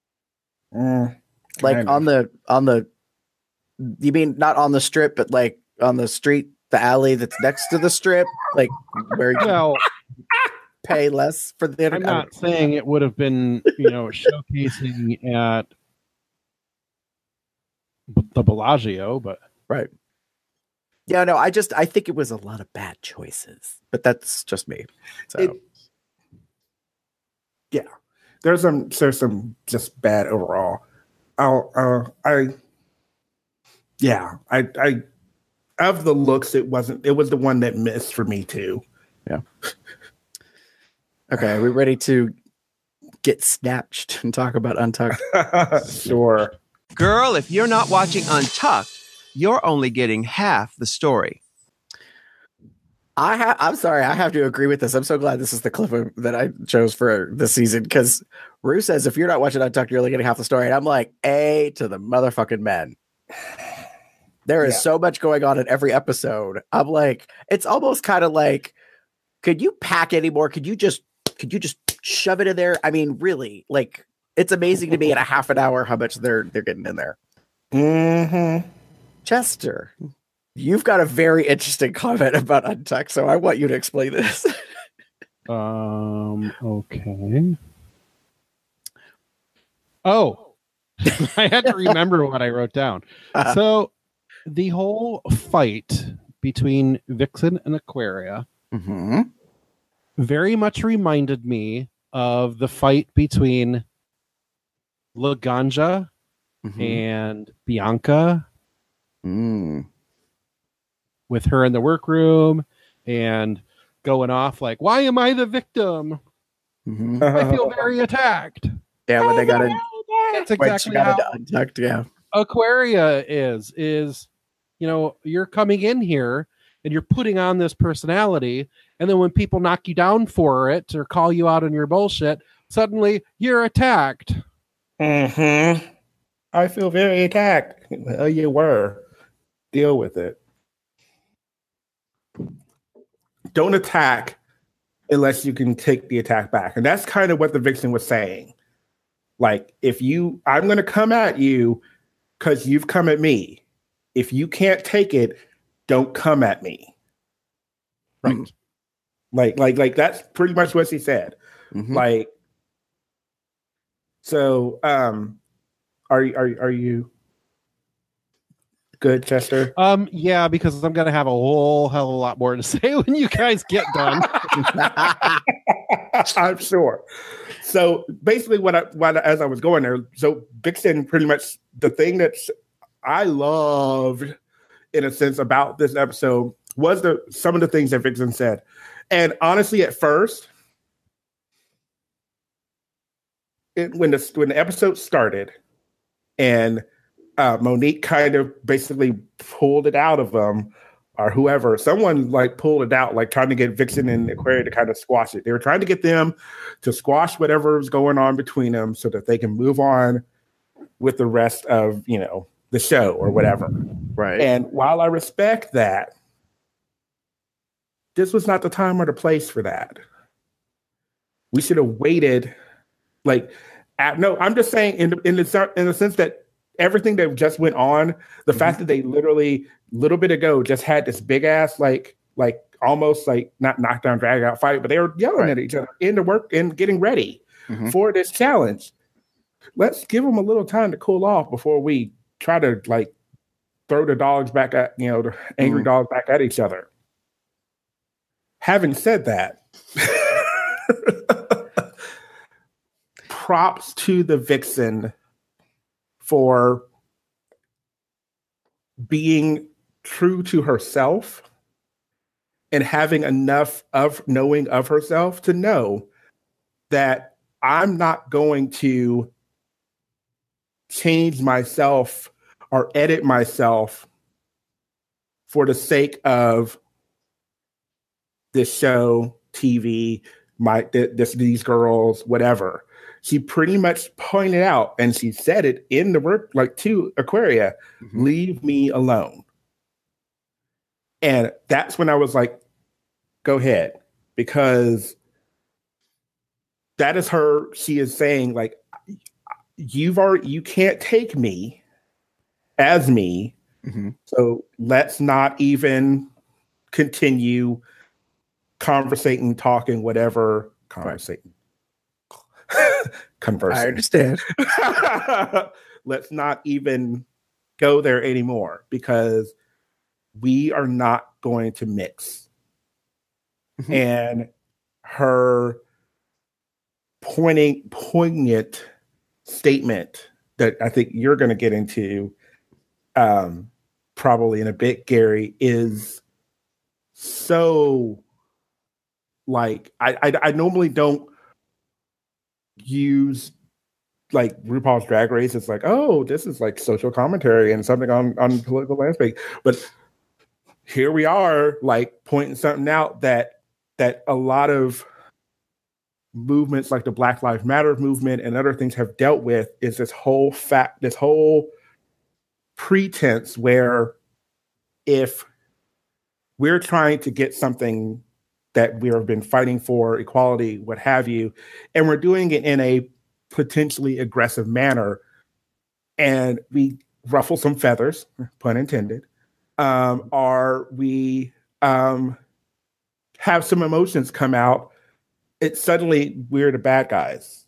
Mm,
Like
kind
on
of.
the on the, you mean not on the strip, but like on the street, the alley that's next to the strip, like where you
Well,
pay less for the
I'm not saying it would have been, you know, showcasing at the Bellagio, but
right. Yeah, no, I just I think it was a lot of bad choices, but that's just me. So
It, yeah, there's some there's some just bad overall. I'll uh, I yeah I I of the looks it wasn't it was the one that missed for me too.
Yeah. Okay, are we ready to get snatched and talk about Untucked?
Sure.
Girl, if you're not watching Untucked, you're only getting half the story.
I ha- I'm sorry, I have to agree with this. I'm so glad this is the clip of, that I chose for this season because Rue says if you're not watching Untucked, you're only getting half the story. And I'm like, A to the motherfucking men. There is
Yeah.
so much going on in every episode. I'm like, it's almost kind of like, could you pack any more? Could you just could you just shove it in there? I mean, really, like it's amazing to me in a half an hour how much they're they're getting in there.
Mm-hmm.
Chester, you've got a very interesting comment about Untucked, so I want you to explain this.
um, okay. Oh, I had to remember what I wrote down.
Uh-huh.
So the whole fight between Vixen and Aquaria
Mm-hmm.
very much reminded me of the fight between Laganja
Mm-hmm.
and Bianca
Mm.
with her in the workroom and going off like, why am I the victim?
Mm-hmm.
I feel very attacked.
Yeah, when they got in,
That's
when she
exactly
got
how
into Untucked, yeah.
Aquaria is, is, you know, you're coming in here and you're putting on this personality. And then when people knock you down for it or call you out on your bullshit, suddenly you're attacked.
Mm-hmm. I feel very attacked. Well, you were. Deal with it. Don't attack unless you can take the attack back. And that's kind of what the Vixen was saying. Like, if you, I'm going to come at you because you've come at me. If you can't take it, don't come at me.
Right.
Like, like, like that's pretty much what she said.
Mhm.
Like, so, um, are are are you good, Chester?
Um, yeah, because I'm gonna have a whole hell of a lot more to say when you guys get done.
I'm sure. So basically, what I what I- as I was going there, so Vixen pretty much the thing that I loved in a sense about this episode was the some of the things that Vixen said, and honestly, at first, it, when the when the episode started, and uh, Monique kind of basically pulled it out of them, or whoever, someone like pulled it out, like trying to get Vixen and Aquaria to kind of squash it. They were trying to get them to squash whatever was going on between them so that they can move on with the rest of, you know, the show or whatever.
Right.
And while I respect that, this was not the time or the place for that. We should have waited. Like, at, no, I'm just saying in the, in the in the sense that everything that just went on, the
Mhm.
fact that they literally a little bit ago just had this big ass like like almost like not knockdown drag out fight, but they were yelling
Right.
at each other in the work and getting ready
Mhm.
for this challenge. Let's give them a little time to cool off before we try to like throw the dogs back at, you know, the angry
Mhm.
dogs back at each other. Having said that, props to the Vixen for being true to herself and having enough of knowing of herself to know that I'm not going to change myself or edit myself for the sake of this show, T V, my th- this these girls, whatever. She pretty much pointed out, and she said it in the work, like to Aquaria,
Mhm.
leave me alone. And that's when I was like, go ahead, because that is her. She is saying, like, you've already, you can't take me as me
Mm-hmm.
So let's not even continue conversating, talking, whatever, conversating. Conversing.
I understand.
Let's not even go there anymore because we are not going to mix. Mm-hmm. And her poignant, poignant statement that I think you're going to get into um, probably in a bit, Gary, is so like I, I I normally don't use like RuPaul's Drag Race. It's like, oh, this is like social commentary and something on on political landscape, but here we are, like pointing something out that that a lot of movements like the Black Lives Matter movement and other things have dealt with is this whole fact, this whole pretense where if we're trying to get something that we have been fighting for, equality, what have you, and we're doing it in a potentially aggressive manner, and we ruffle some feathers, pun intended, um, or we um, have some emotions come out, it's suddenly we're the bad guys.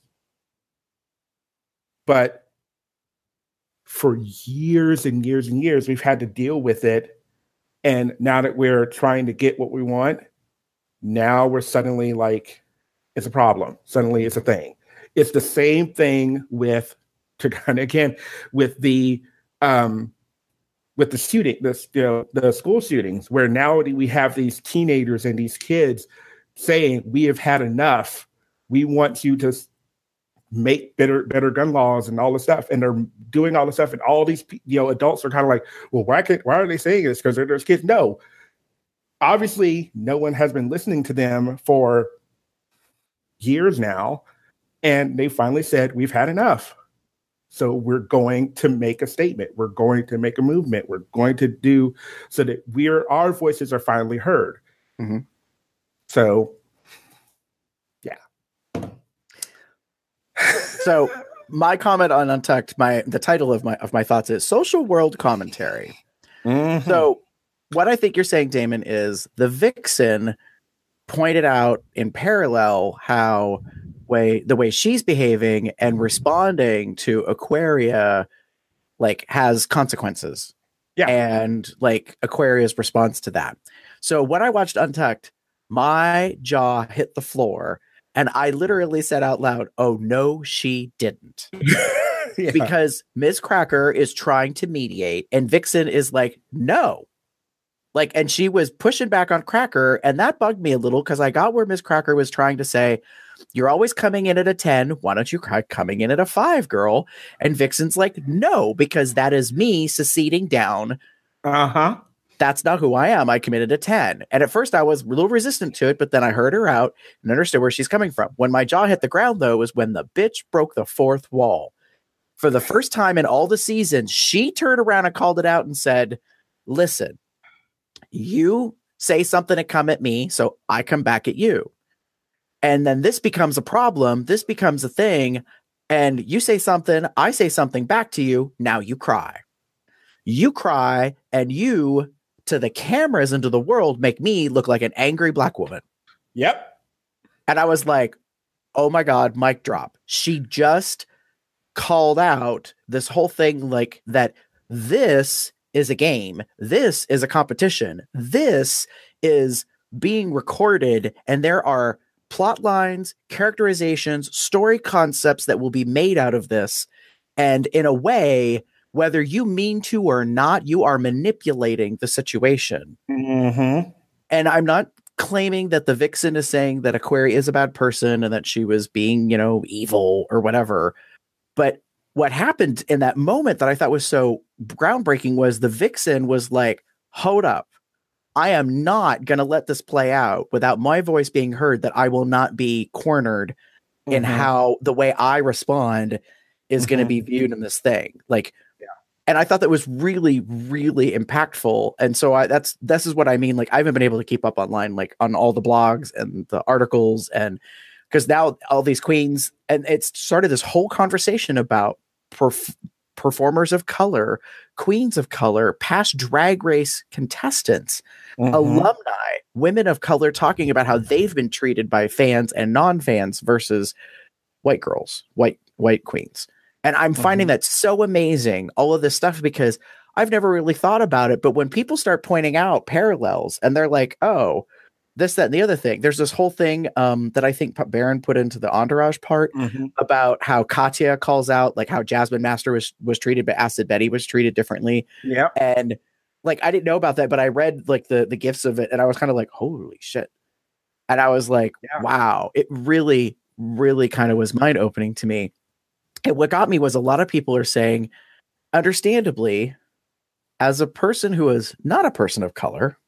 But for years and years and years, we've had to deal with it. And now that we're trying to get what we want, now we're suddenly like, it's a problem. Suddenly it's a thing. It's the same thing with, to kind of again, with the um, with the shooting, the, you know, the school shootings, where now we have these teenagers and these kids saying, we have had enough. We want you to make better better gun laws and all this stuff. And they're doing all this stuff. And all these, you know, adults are kind of like, well, why can't, why are they saying this? Because there's kids. No. Obviously, no one has been listening to them for years now. And they finally said, we've had enough. So we're going to make a statement. We're going to make a movement. We're going to do so that we're our voices are finally heard. Mm-hmm. So, yeah.
So my comment on Untucked, my the title of my of my thoughts is Social World Commentary. Mm-hmm. So what I think you're saying, Damon, is the Vixen pointed out in parallel how way the way she's behaving and responding to Aquaria like has consequences.
Yeah.
And like Aquaria's response to that. So when I watched Untucked, my jaw hit the floor and I literally said out loud, oh no, she didn't. Yeah. Because Miz Cracker is trying to mediate and Vixen is like, no. Like, and she was pushing back on Cracker, and that bugged me a little because I got where Miz Cracker was trying to say, you're always coming in at a ten. Why don't you try coming in at a five, girl? And Vixen's like, no, because that is me seceding down.
Uh-huh.
That's not who I am. I committed a ten. And at first I was a little resistant to it, but then I heard her out and understood where she's coming from. When my jaw hit the ground, though, was when the bitch broke the fourth wall. For the first time in all the seasons, she turned around and called it out and said, listen, you say something to come at me, so I come back at you. And then this becomes a problem. This becomes a thing. And you say something, I say something back to you. Now you cry. You cry, and you, to the cameras and to the world, make me look like an angry black woman.
Yep.
And I was like, oh my God, mic drop. She just called out this whole thing like that this is a game. This is a competition. This is being recorded, and there are plot lines, characterizations, story concepts that will be made out of this. And in a way, whether you mean to or not, you are manipulating the situation.
Mm-hmm.
And I'm not claiming that the Vixen is saying that Aquaria is a bad person and that she was being, you know, evil or whatever. But what happened in that moment that I thought was so groundbreaking was the Vixen was like, hold up. I am not going to let this play out without my voice being heard, that I will not be cornered mm-hmm. in how the way I respond is mm-hmm. going to be viewed in this thing. Like, yeah. And I thought that was really, really impactful. And so I, that's, this is what I mean. Like, I haven't been able to keep up online, like on all the blogs and the articles, and because now all these queens, and it's started this whole conversation about perf- performers of color, queens of color, past Drag Race contestants, mm-hmm. alumni, women of color talking about how they've been treated by fans and non-fans versus white girls, white white queens. And I'm mm-hmm. finding that so amazing, all of this stuff, because I've never really thought about it. But when people start pointing out parallels and they're like, oh, this, that, and the other thing, there's this whole thing um, that I think Baron put into the Entourage part mm-hmm. about how Katya calls out like how Jasmine Master was was treated, but Acid Betty was treated differently.
Yeah.
And like, I didn't know about that, but I read like the, the gifts of it and I was kind of like, holy shit. And I was like, yeah. wow, it really, really kind of was mind opening to me. And what got me was a lot of people are saying, understandably, as a person who is not a person of color,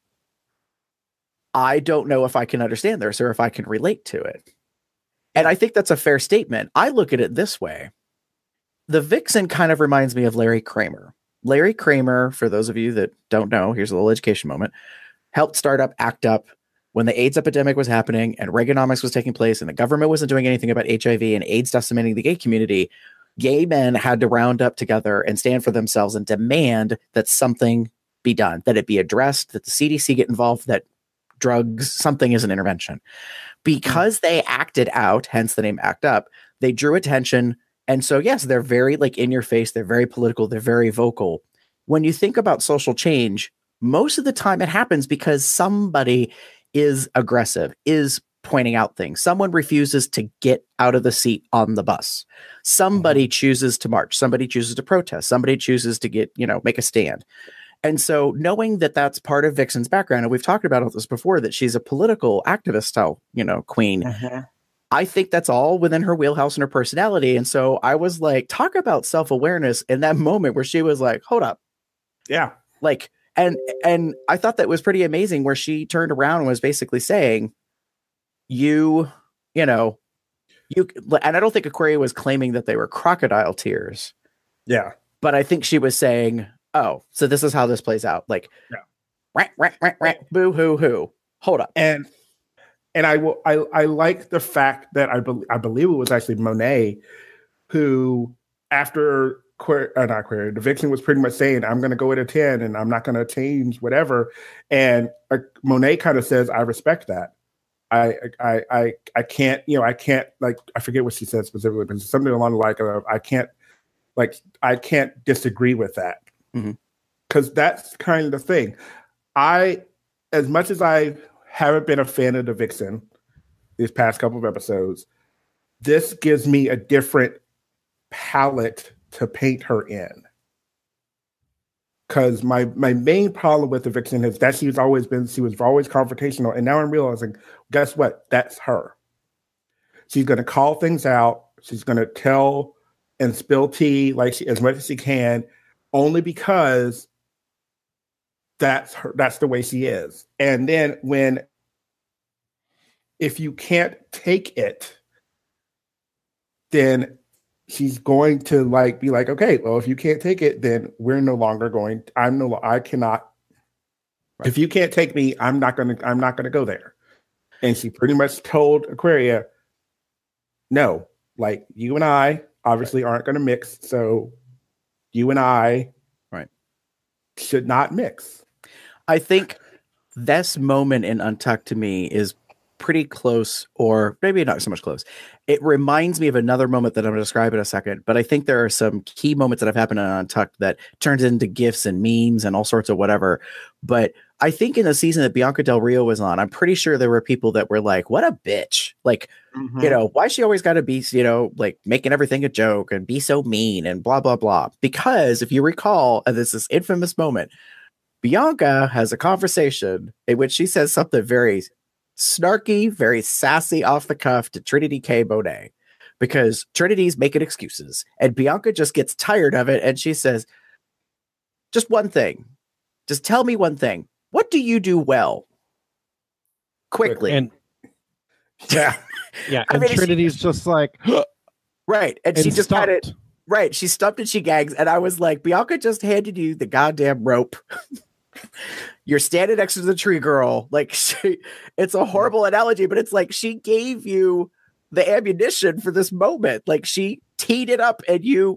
I don't know if I can understand this or if I can relate to it. And I think that's a fair statement. I look at it this way. The Vixen kind of reminds me of Larry Kramer. Larry Kramer, for those of you that don't know, here's a little education moment, helped start up ACT UP when the AIDS epidemic was happening and Reaganomics was taking place and the government wasn't doing anything about H I V and AIDS decimating the gay community. Gay men had to round up together and stand for themselves and demand that something be done, that it be addressed, that the C D C get involved, that drugs, something is an intervention. Because mm. they acted out, hence the name ACT UP, they drew attention. And so, yes, they're very like in your face. They're very political. They're very vocal. When you think about social change, most of the time it happens because somebody is aggressive, is pointing out things. Someone refuses to get out of the seat on the bus. Somebody mm. chooses to march. Somebody chooses to protest. Somebody chooses to get, you know, make a stand. And so knowing that that's part of Vixen's background, and we've talked about this before, that she's a political activist style, you know, queen, uh-huh. I think that's all within her wheelhouse and her personality. And so I was like, talk about self-awareness in that moment where she was like, hold up.
Yeah.
Like, and, and I thought that was pretty amazing where she turned around and was basically saying, you, you know, you, and I don't think Aquaria was claiming that they were crocodile tears.
Yeah.
But I think she was saying, oh, so this is how this plays out. Like,
yeah.
Rat, rat, rat, rat, boo hoo hoo. Hold up.
And and I will I I like the fact that I be, I believe it was actually Monet who, after Queer, uh, not Queer, the Vixen was pretty much saying, I'm going to go at a ten and I'm not going to change whatever. And uh, Monet kind of says, I respect that. I I I I can't, you know, I can't, like, I forget what she said specifically, but something along the line of, I can't, like, I can't disagree with that. Because mm-hmm. that's kind of the thing. I, as much as I haven't been a fan of the Vixen these past couple of episodes, this gives me a different palette to paint her in. Because my my main problem with the Vixen is that she's always been, she was always confrontational. And now I'm realizing, guess what? That's her. She's going to call things out. She's going to tell and spill tea like she, as much as she can, only because that's her, that's the way she is. And then when, if you can't take it, then she's going to like be like, okay, well, if you can't take it, then we're no longer going. I'm no, I cannot. Right. If you can't take me, I'm not going to. I'm not going to go there. And she pretty much told Aquaria, no, like you and I obviously right. aren't going to mix. So you and I,
right,
should not mix.
I think this moment in Untucked to me is pretty close, or maybe not so much close. It reminds me of another moment that I'm going to describe in a second, but I think there are some key moments that have happened in Untucked that turns into GIFs and memes and all sorts of whatever. But I think in the season that Bianca Del Rio was on, I'm pretty sure there were people that were like, what a bitch. Like, mm-hmm. you know, why she always got to be, you know, like making everything a joke and be so mean and blah, blah, blah. Because if you recall, and this is infamous moment, Bianca has a conversation in which she says something very snarky, very sassy off the cuff to Trinity K. Bonet, because Trinity's making excuses and Bianca just gets tired of it. And she says, just one thing, just tell me one thing. What do you do well? Quickly.
And
yeah,
yeah. And I mean, Trinity's she, just like,
right. And, and she just kind of, right. She stopped and she gags. And I was like, Bianca just handed you the goddamn rope. You're standing next to the tree girl. Like, she, it's a horrible analogy, but it's like she gave you the ammunition for this moment. Like, she teed it up and you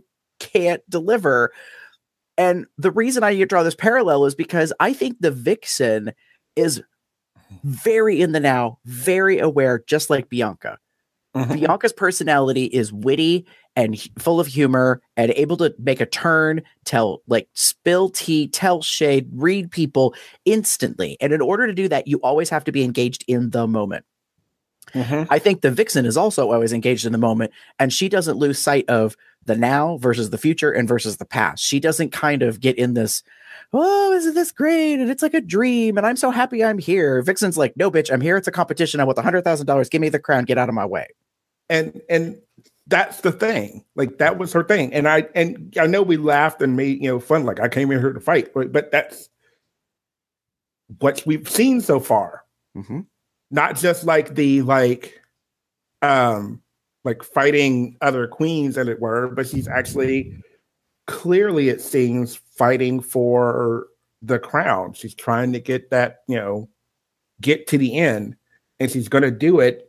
can't deliver. And the reason I draw this parallel is because I think the Vixen is very in the now, very aware, just like Bianca. Mm-hmm. Bianca's personality is witty and full of humor and able to make a turn, tell, like, spill tea, tell shade, read people instantly. And in order to do that, you always have to be engaged in the moment. Mm-hmm. I think the Vixen is also always engaged in the moment, and she doesn't lose sight of the now versus the future and versus the past. She doesn't kind of get in this, oh, isn't this great? And it's like a dream, and I'm so happy I'm here. Vixen's like, no, bitch, I'm here. It's a competition. I want one hundred thousand dollars. Give me the crown. Get out of my way.
And and that's the thing. Like, that was her thing. And I and I know we laughed and made, you know, fun. Like, I came in here to fight, but, but that's what we've seen so far.
Mm-hmm.
Not just like the like, um, like fighting other queens, as it were, but she's actually clearly, it seems, fighting for the crown. She's trying to get that, you know, get to the end, and she's going to do it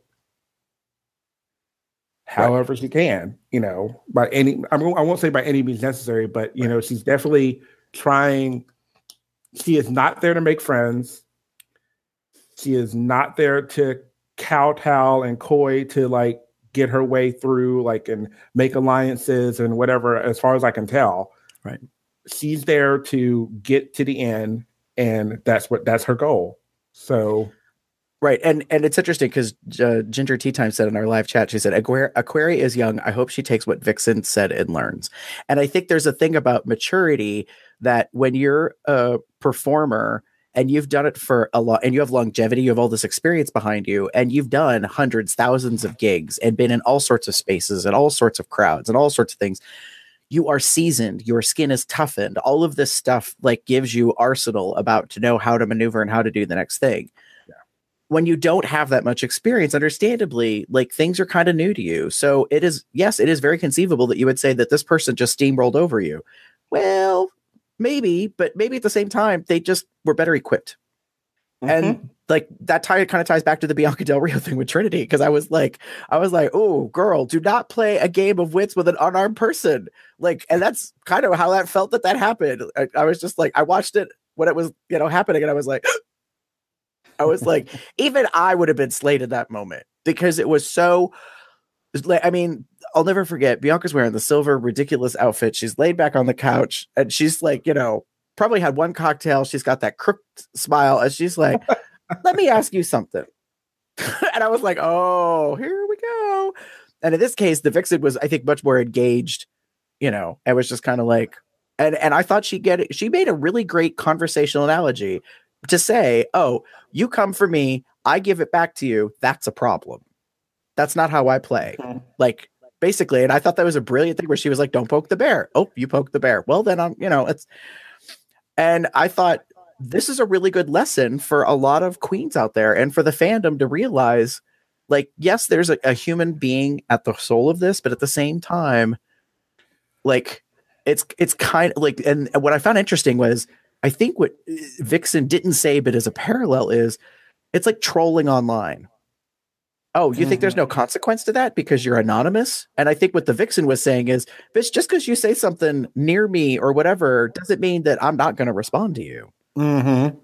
however right. she can, you know, by any, I won't say by any means necessary, but, you know, she's definitely trying. She is not there to make friends. She is not there to kowtow and coy to, like, get her way through, like, and make alliances and whatever, as far as I can tell.
Right.
She's there to get to the end, and that's what, that's her goal. So.
Right. And and it's interesting because uh, Ginger Tea Time said in our live chat, she said, Aquaria, Aquaria is young. I hope she takes what Vixen said and learns. And I think there's a thing about maturity that when you're a performer and you've done it for a lot, and you have longevity, you have all this experience behind you, and you've done hundreds, thousands of gigs and been in all sorts of spaces and all sorts of crowds and all sorts of things. You are seasoned, your skin is toughened. All of this stuff, like, gives you arsenal about to know how to maneuver and how to do the next thing. When you don't have that much experience, understandably, like, things are kind of new to you. So it is, yes, it is very conceivable that you would say that this person just steamrolled over you. Well, maybe, but maybe at the same time, they just were better equipped. Mm-hmm. And like that tie kind of ties back to the Bianca Del Rio thing with Trinity. Because I was like, I was like, oh, girl, do not play a game of wits with an unarmed person. Like, and that's kind of how that felt that that happened. I, I was just like, I watched it when it was, you know, happening, and I was like, I was like, even I would have been slayed at that moment, because it was so, I mean, I'll never forget, Bianca's wearing the silver ridiculous outfit. She's laid back on the couch, and she's like, you know, probably had one cocktail. She's got that crooked smile, and she's like, let me ask you something. And I was like, oh, here we go. And in this case, the Vixen was, I think, much more engaged, you know, and was just kind of like, and, and I thought she get it. She made a really great conversational analogy to say, oh, you come for me, I give it back to you. That's a problem. That's not how I play. Mm-hmm. Like, basically. And I thought that was a brilliant thing where she was like, don't poke the bear. Oh, you poked the bear. Well, then I'm, you know, it's, and I thought this is a really good lesson for a lot of queens out there and for the fandom to realize, like, yes, there's a, a human being at the soul of this, but at the same time, like, it's, it's kind of like, and what I found interesting was, I think what Vixen didn't say, but as a parallel is, it's like trolling online. Oh, you mm-hmm. think there's no consequence to that because you're anonymous? And I think what the Vixen was saying is, bitch, just because you say something near me or whatever, doesn't mean that I'm not going to respond to you.
Mm-hmm.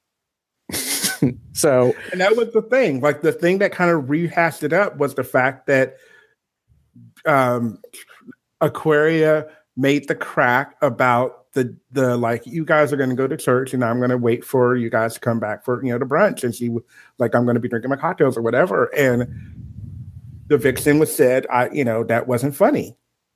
So,
and that was the thing. Like, the thing that kind of rehashed it up was the fact that um, Aquaria made the crack about the the like, you guys are going to go to church and I'm going to wait for you guys to come back for, you know, the brunch. And she was like, I'm going to be drinking my cocktails or whatever. And the Vixen was said, I, you know, that wasn't funny.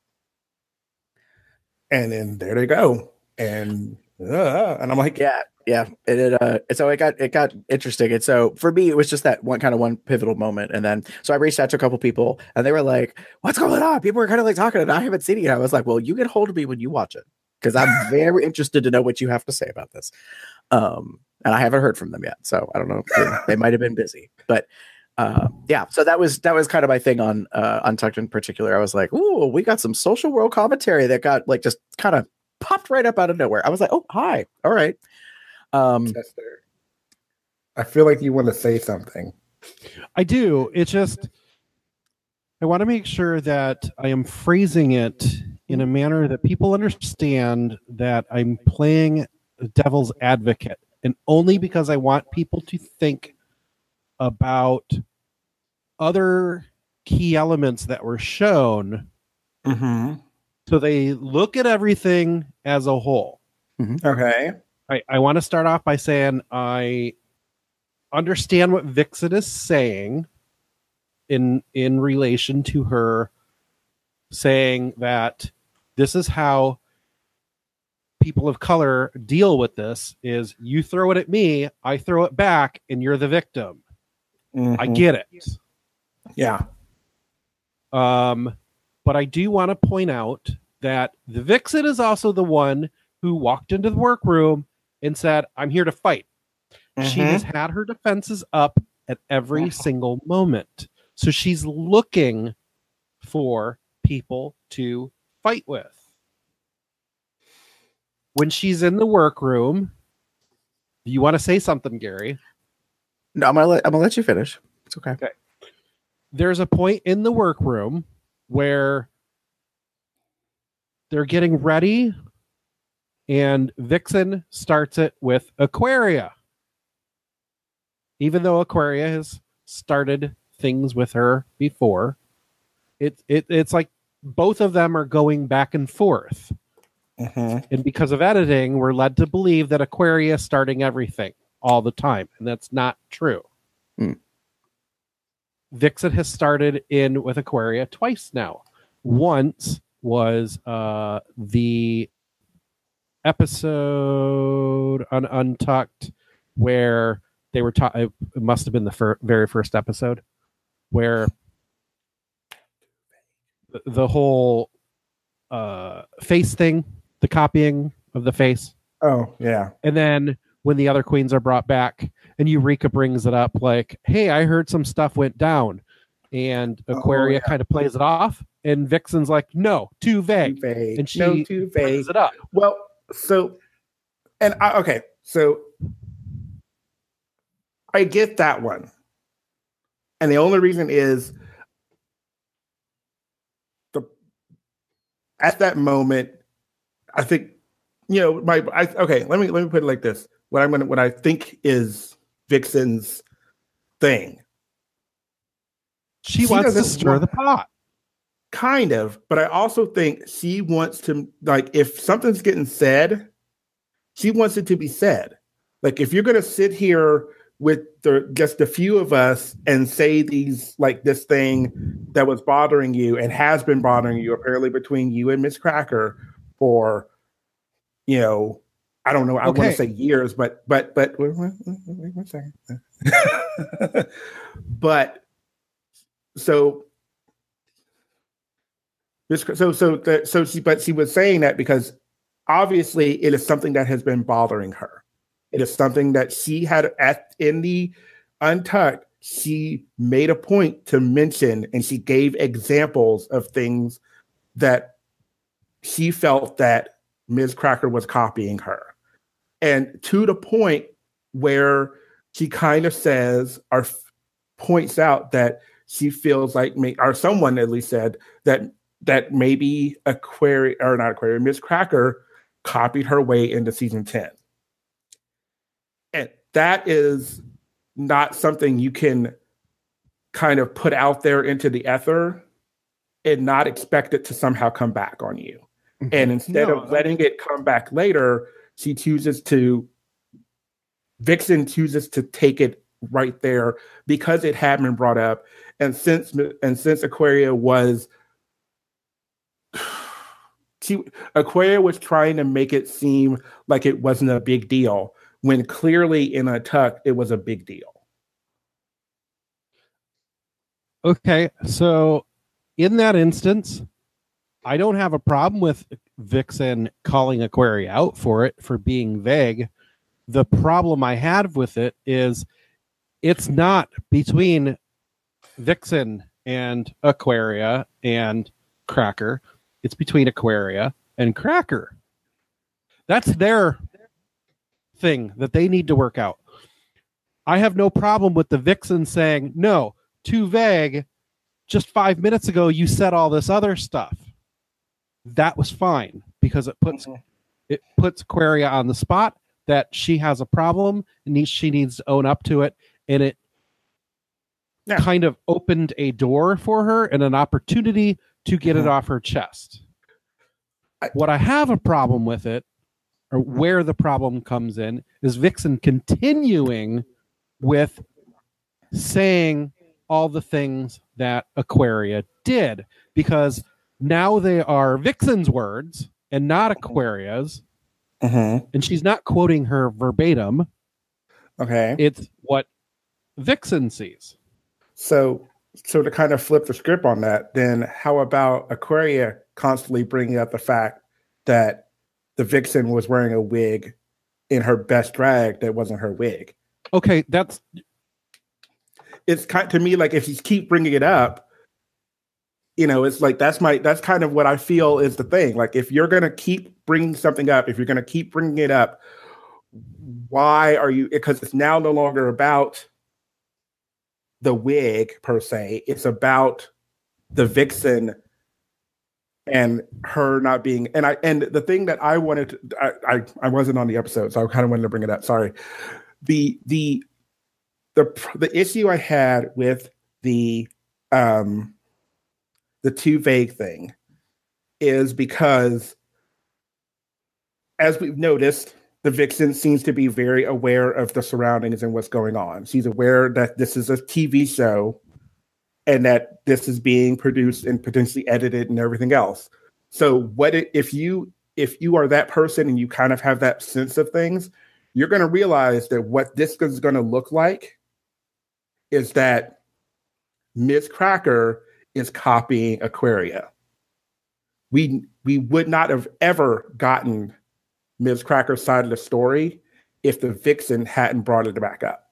And then there they go. And uh, and I'm like,
yeah, yeah. And it uh, so it got it got interesting. And so for me, it was just that one kind of one pivotal moment. And then so I reached out to a couple people, and they were like, "What's going on?" People were kind of like talking, and I haven't seen it yet. I was like, "Well, you get hold of me when you watch it, because I'm very interested to know what you have to say about this." Um, and I haven't heard from them yet, so I don't know. They, they might have been busy, but uh, yeah. So that was that was kind of my thing on uh, Untucked in particular. I was like, "Ooh, we got some social world commentary that got like just kind of popped right up out of nowhere." I was like, "Oh, hi, all right." Um,
I feel like you want to say something.
I do. It's just I want to make sure that I am phrasing it in a manner that people understand that I'm playing devil's advocate, and only because I want people to think about other key elements that were shown.
Mm-hmm.
So they look at everything as a whole.
Mm-hmm. Okay.
I, I want to start off by saying I understand what Vixen is saying in in relation to her saying that this is how people of color deal with this, is you throw it at me, I throw it back, and you're the victim.
Mm-hmm.
I get it.
Yeah.
Um, but I do want to point out that the Vixen is also the one who walked into the workroom and said, I'm here to fight. Mm-hmm. She has had her defenses up at every single moment. So she's looking for people to fight with. When she's in the workroom, you want to say something, Gary?
No, I'm gonna let I'm gonna let you finish. It's okay.
Okay. There's a point in the workroom where they're getting ready, and Vixen starts it with Aquaria. Even though Aquaria has started things with her before, it, it it's like both of them are going back and forth.
Mm-hmm.
And because of editing, we're led to believe that Aquaria is starting everything all the time, and that's not true.
Mm.
Vixen has started in with Aquaria twice now. Once was uh, the episode on Untucked where they were taught. It must have been the fir- very first episode where the, the whole uh, face thing, the copying of the face.
Oh, yeah.
And then when the other queens are brought back and Eureka brings it up like, hey, I heard some stuff went down. And Aquaria oh, yeah. kind of plays it off. And Vixen's like, no, too vague.
Too vague.
And she
no, too vague.
brings it up.
Well, so, and I, okay, so I get that one. And the only reason is the at that moment, I think, you know, my I, okay, let me let me put it like this. What I'm gonna what I think is Vixen's thing.
She, she wants to stir want, the pot.
Kind of, but I also think she wants to, like, if something's getting said, she wants it to be said. Like, if you're going to sit here with the, just a few of us and say these, like, this thing that was bothering you and has been bothering you, apparently between you and Miss Cracker for, you know, I don't know, I okay. want to say years, but, but, but, wait, wait, wait one second. But, so, so, so, that, so she, but she was saying that because obviously it is something that has been bothering her. It is something that she had at in the Untucked. She made a point to mention, and she gave examples of things that she felt that Miz Cracker was copying her, and to the point where she kind of says or f- points out that she feels like, may, or someone at least said that that maybe Aquaria or not Aquaria, Miz Cracker copied her way into season ten. And that is not something you can kind of put out there into the ether and not expect it to somehow come back on you. Mm-hmm. And instead no, of letting it come back later, she chooses to, Vixen chooses to take it right there because it had been brought up. And since and since Aquaria was she Aquaria was trying to make it seem like it wasn't a big deal, when clearly in Untucked it was a big deal.
Okay, so in that instance, I don't have a problem with Vixen calling Aquaria out for it for being vague. The problem I had with it is it's not between Vixen and Aquaria and Cracker. It's between Aquaria and Cracker. That's their thing that they need to work out. I have no problem with the Vixen saying, no, too vague. Just five minutes ago, you said all this other stuff. that was fine because it puts
Mhm.
it puts Aquaria on the spot that she has a problem and needs, she needs to own up to it, and it
Yeah.
kind of opened a door for her and an opportunity to get
Mhm.
it off her chest.
I-
What I have a problem with it, or where the problem comes in, is Vixen continuing with saying all the things that Aquaria did, because now they are Vixen's words and not Aquaria's,
Mhm.
and she's not quoting her verbatim.
Okay.
It's what Vixen sees.
So, so to kind of flip the script on that, then how about Aquaria constantly bringing up the fact that the Vixen was wearing a wig in her best drag that wasn't her wig?
Okay, that's
It's kind to me like if you keep bringing it up, you know, it's like that's my that's kind of what I feel is the thing. Like if you're gonna keep bringing something up, if you're gonna keep bringing it up, why are you? Because it's now no longer about the wig per se. It's about the Vixen and her not being. And I and the thing that I wanted to, I I, I wasn't on the episode, so I kind of wanted to bring it up. Sorry. The the the the issue I had with the um the too vague thing is because, as we've noticed, the Vixen seems to be very aware of the surroundings and what's going on. She's aware that this is a T V show and that this is being produced and potentially edited and everything else. So what it, if you if you are that person and you kind of have that sense of things, you're going to realize that what this is going to look like is that Miz Cracker is copying Aquaria. We we would not have ever gotten Miz Cracker's side of the story if the Vixen hadn't brought it back up.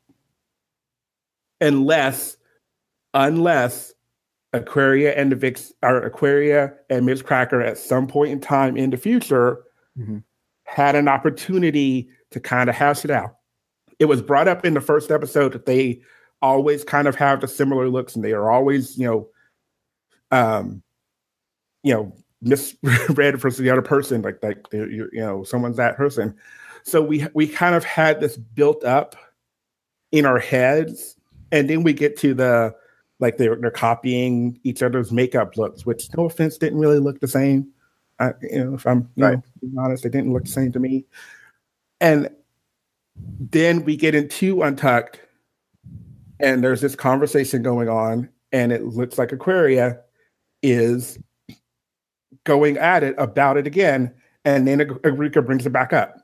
Unless, unless Aquaria and the Vix or Aquaria and Miz Cracker at some point in time in the future
Mm-hmm.
had an opportunity to kind of hash it out. It was brought up in the first episode that they always kind of have the similar looks and they are always, you know, um, you know, misread for the other person, like like you, you know, someone's that person. So we we kind of had this built up in our heads, and then we get to the like they're they're copying each other's makeup looks, which no offense didn't really look the same. I, you know, if I'm you
Right.
know being honest, they didn't look the same to me. And then we get into Untucked, and there's this conversation going on, and it looks like Aquaria is going at it about it again, and then Eureka brings it back up.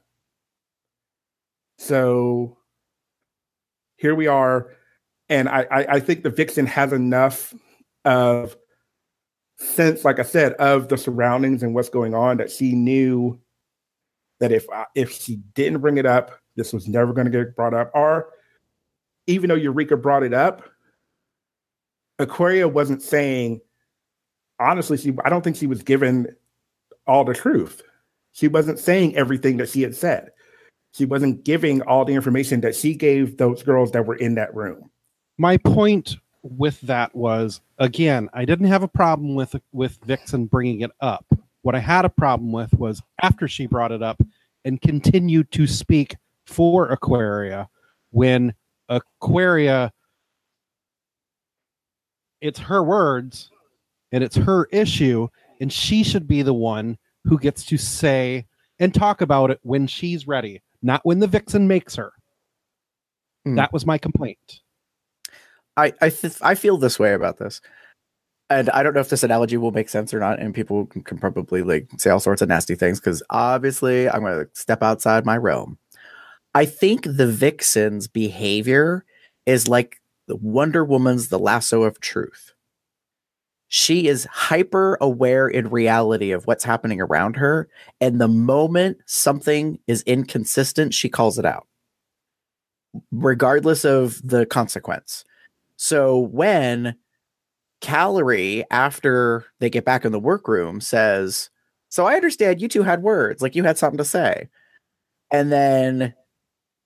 So here we are, and I, I, I think the Vixen has enough of sense, like I said, of the surroundings and what's going on that she knew that if if she didn't bring it up, this was never going to get brought up. Or even though Eureka brought it up, Aquaria wasn't saying. Honestly, she I don't think she was given all the truth. She wasn't saying everything that she had said. She wasn't giving all the information that she gave those girls that were in that room.
My point with that was, again, I didn't have a problem with with Vixen bringing it up. What I had a problem with was after she brought it up and continued to speak for Aquaria, when Aquaria, it's her words and it's her issue, and she should be the one who gets to say and talk about it when she's ready, not when the Vixen makes her.
Mm.
That was my complaint.
I I, th- I feel this way about this, and I don't know if this analogy will make sense or not, and people can, can probably like say all sorts of nasty things because obviously I'm going to step outside my realm. I think the Vixen's behavior is like the Wonder Woman's The Lasso of Truth. She is hyper aware in reality of what's happening around her, and the moment something is inconsistent, she calls it out, regardless of the consequence. So when Calorie, after they get back in the workroom, says, "So I understand you two had words, like you had something to say," and then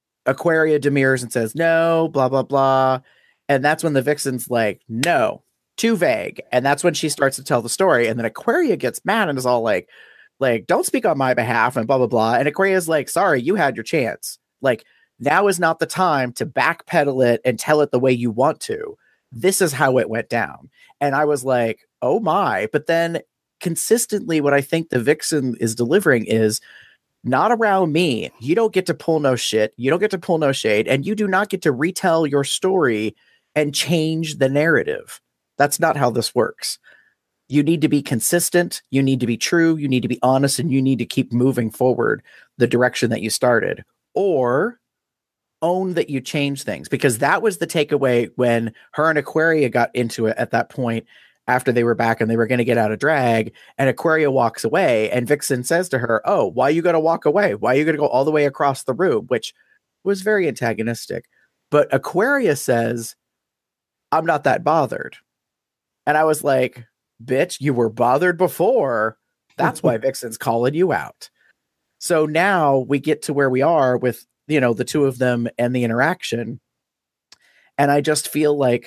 Aquaria demurs and says, "No, blah blah blah," and that's when the Vixen's like, "No, too vague. And that's when she starts to tell the story. And then Aquaria gets mad and is all like, like, don't speak on my behalf and blah, blah, blah. And Aquaria's like, sorry, you had your chance. Like, now is not the time to backpedal it and tell it the way you want to. This is how it went down. And I was like, oh my. But then consistently, what I think the Vixen is delivering is not around me. You don't get to pull no shit. You don't get to pull no shade. And you do not get to retell your story and change the narrative. That's not how this works. You need to be consistent. You need to be true. You need to be honest. And you need to keep moving forward the direction that you started. Or own that you change things, because that was the takeaway when her and Aquaria got into it at that point after they were back and they were going to get out of drag, and Aquaria walks away and Vixen says to her, oh, why are you going to walk away? Why are you going to go all the way across the room? Which was very antagonistic. But Aquaria says, I'm not that bothered. And I was like, bitch, you were bothered before. That's why Vixen's calling you out. So now we get to where we are with, you know, the two of them and the interaction. And I just feel like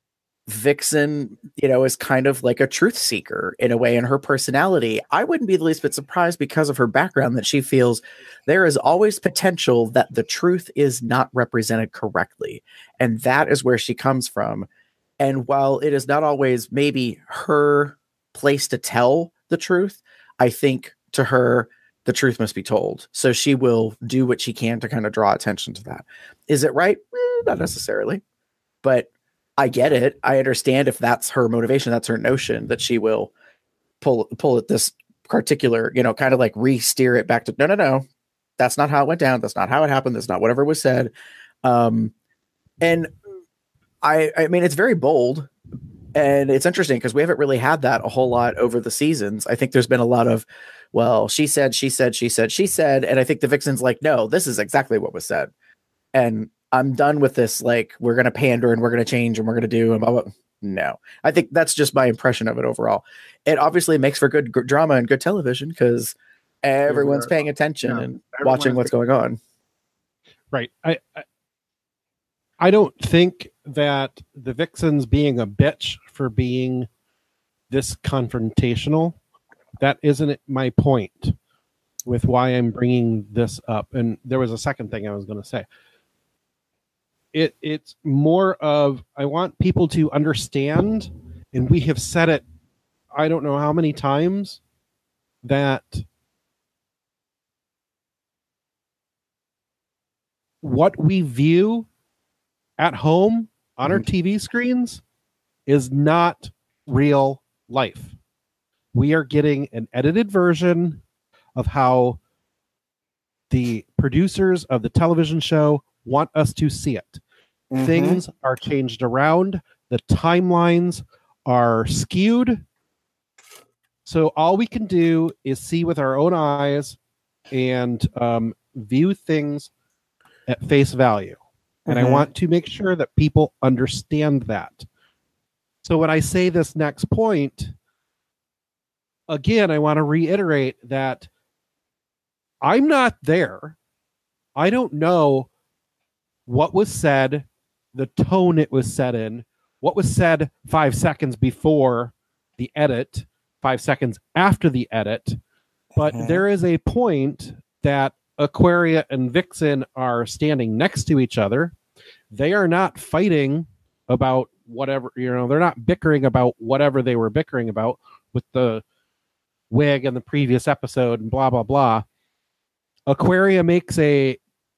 Vixen, you know, is kind of like a truth seeker in a way, in her personality. I wouldn't be the least bit surprised because of her background that she feels there is always potential that the truth is not represented correctly. And that is where she comes from. And while it is not always maybe her place to tell the truth, I think to her, the truth must be told. So she will do what she can to kind of draw attention to that. Is it right? Eh, not necessarily, but I get it. I understand if that's her motivation, that's her notion, that she will pull, pull at this particular, you know, kind of like re-steer it back to, no, no, no, that's not how it went down. That's not how it happened. That's not whatever was said. Um, and I, I mean, it's very bold. And it's interesting because we haven't really had that a whole lot over the seasons. I think there's been a lot of, well, she said, she said, she said, she said. And I think the Vixen's like, no, this is exactly what was said. And I'm done with this. Like, we're going to pander and we're going to change and we're going to do and blah, blah. No, I think that's just my impression of it overall. It obviously makes for good g- drama and good television because everyone's paying attention
Yeah,
and watching what's going on.
Right. I, I I don't think that the Vixen's being a bitch for being this confrontational. That isn't my point with why I'm bringing this up. And there was a second thing I was going to say. It it's more of, I want people to understand, and we have said it, I don't know how many times, that what we view at home on our T V screens is not real life. We are getting an edited version of how the producers of the television show want us to see it. Mm-hmm. Things are changed around. The timelines are skewed. So all we can do is see with our own eyes and um, view things at face value. And mm-hmm. I want to make sure that people understand that. So when I say this next point, again, I want to reiterate that I'm not there. I don't know what was said, the tone it was said in, what was said five seconds before the edit, five seconds after the edit. But mm-hmm. there is a point that Aquaria and Vixen are standing next to each other. They are not fighting about whatever, you know, they're not bickering about whatever they were bickering about with the wig in the previous episode and blah, blah, blah. Aquaria makes a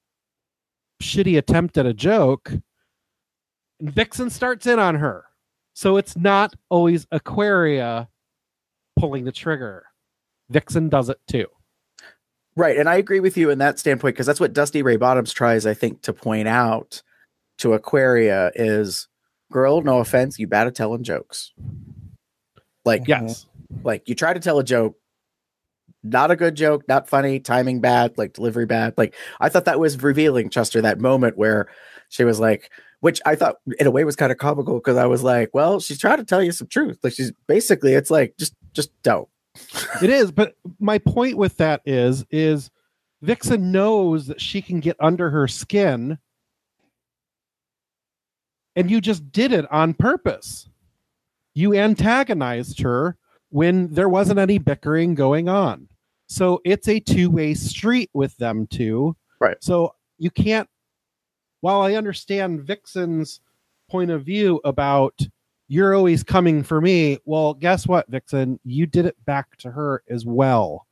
shitty attempt at a joke and Vixen starts in on her. So it's not always Aquaria pulling the trigger. Vixen does it too.
Right. And I agree with you in that standpoint, because that's what Dusty Ray Bottoms tries, I think, to point out to Aquaria is, girl, no offense, you bad at telling jokes. Like,
yes.
Like, you try to tell a joke, not a good joke, not funny, timing bad, like delivery bad. Like, I thought that was revealing, Chester, that moment where she was like, which I thought in a way was kind of comical, because I was like, well, she's trying to tell you some truth. Like, she's basically, it's like, just, just don't.
It is, but my point with that is, is Vixen knows that she can get under her skin, and you just did it on purpose. you antagonized her when there wasn't any bickering going on. So it's a two-way street with them two.
Right.
So you can't, while I understand Vixen's point of view about you're always coming for me, well, guess what, Vixen? You did it back to her as well.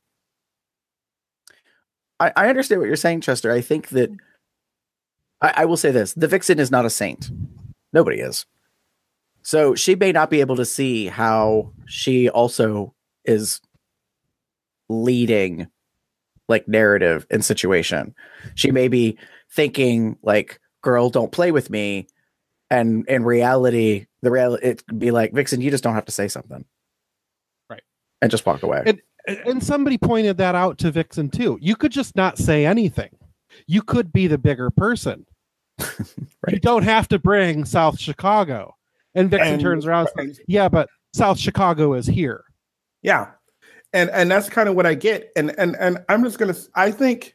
I, I understand what you're saying, Chester. I think that I, I will say this. The Vixen is not a saint. Nobody is. So she may not be able to see how she also is leading like narrative and situation. She may be thinking like, girl, don't play with me. And in reality, the reality, it could be like, Vixen, you just don't have to say something.
Right.
And just walk away.
And, and somebody pointed that out to Vixen too. You could just not say anything. You could be the bigger person.
Right.
You don't have to bring South Chicago. And Vixen
And-
turns around and says, yeah, but South Chicago is here.
Yeah. And and that's kind of what I get. And and and I'm just gonna I think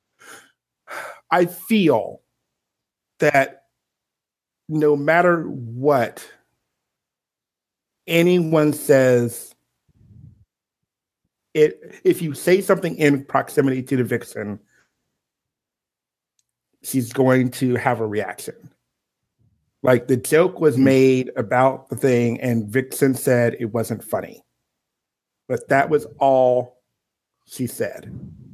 I feel that no matter what anyone says, it if you say something in proximity to the Vixen, she's going to have a reaction. Like the joke was made about the thing, and Vixen said it wasn't funny. But that was all she said.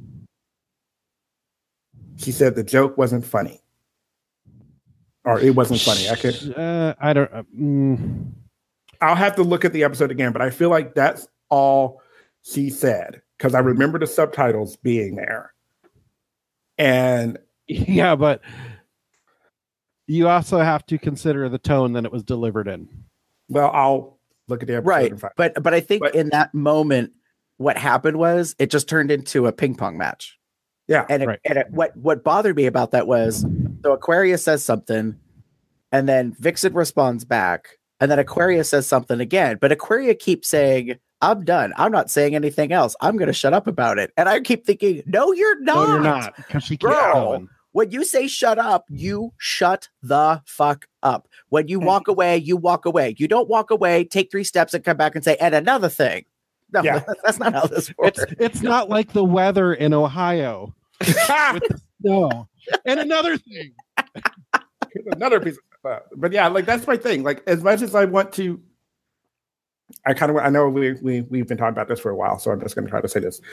She said the joke wasn't funny. Or it wasn't funny. I could
Uh, I don't. Uh, mm,
I'll have to look at the episode again, but I feel like that's all she said. Because I remember the subtitles being there. And
yeah, but you also have to consider the tone that it was delivered in.
well, I'll look at the episode
Right.
and find
But but I think
But-
in that moment, what happened was it just turned into a ping pong match.
Yeah.
And, it,
Right.
and it, what what bothered me about that was so Aquarius says something, and then Vixen responds back, and then Aquarius says something again. But Aquaria keeps saying, "I'm done. I'm not saying anything else. I'm going to shut up about it." And I keep thinking, "No, you're not.
No, you're not, because she keeps
Girl.
going.
When you say shut up, you shut the fuck up. When you walk away, you walk away. You don't walk away, take three steps, and come back and say, and another thing." No,
Yeah.
that's not how this works.
It's it's not like the weather in Ohio with the snow. And another thing.
another piece of stuff. But yeah, like that's my thing. Like as much as I want to, I kind of I know we we we've been talking about this for a while, so I'm just going to try to say this.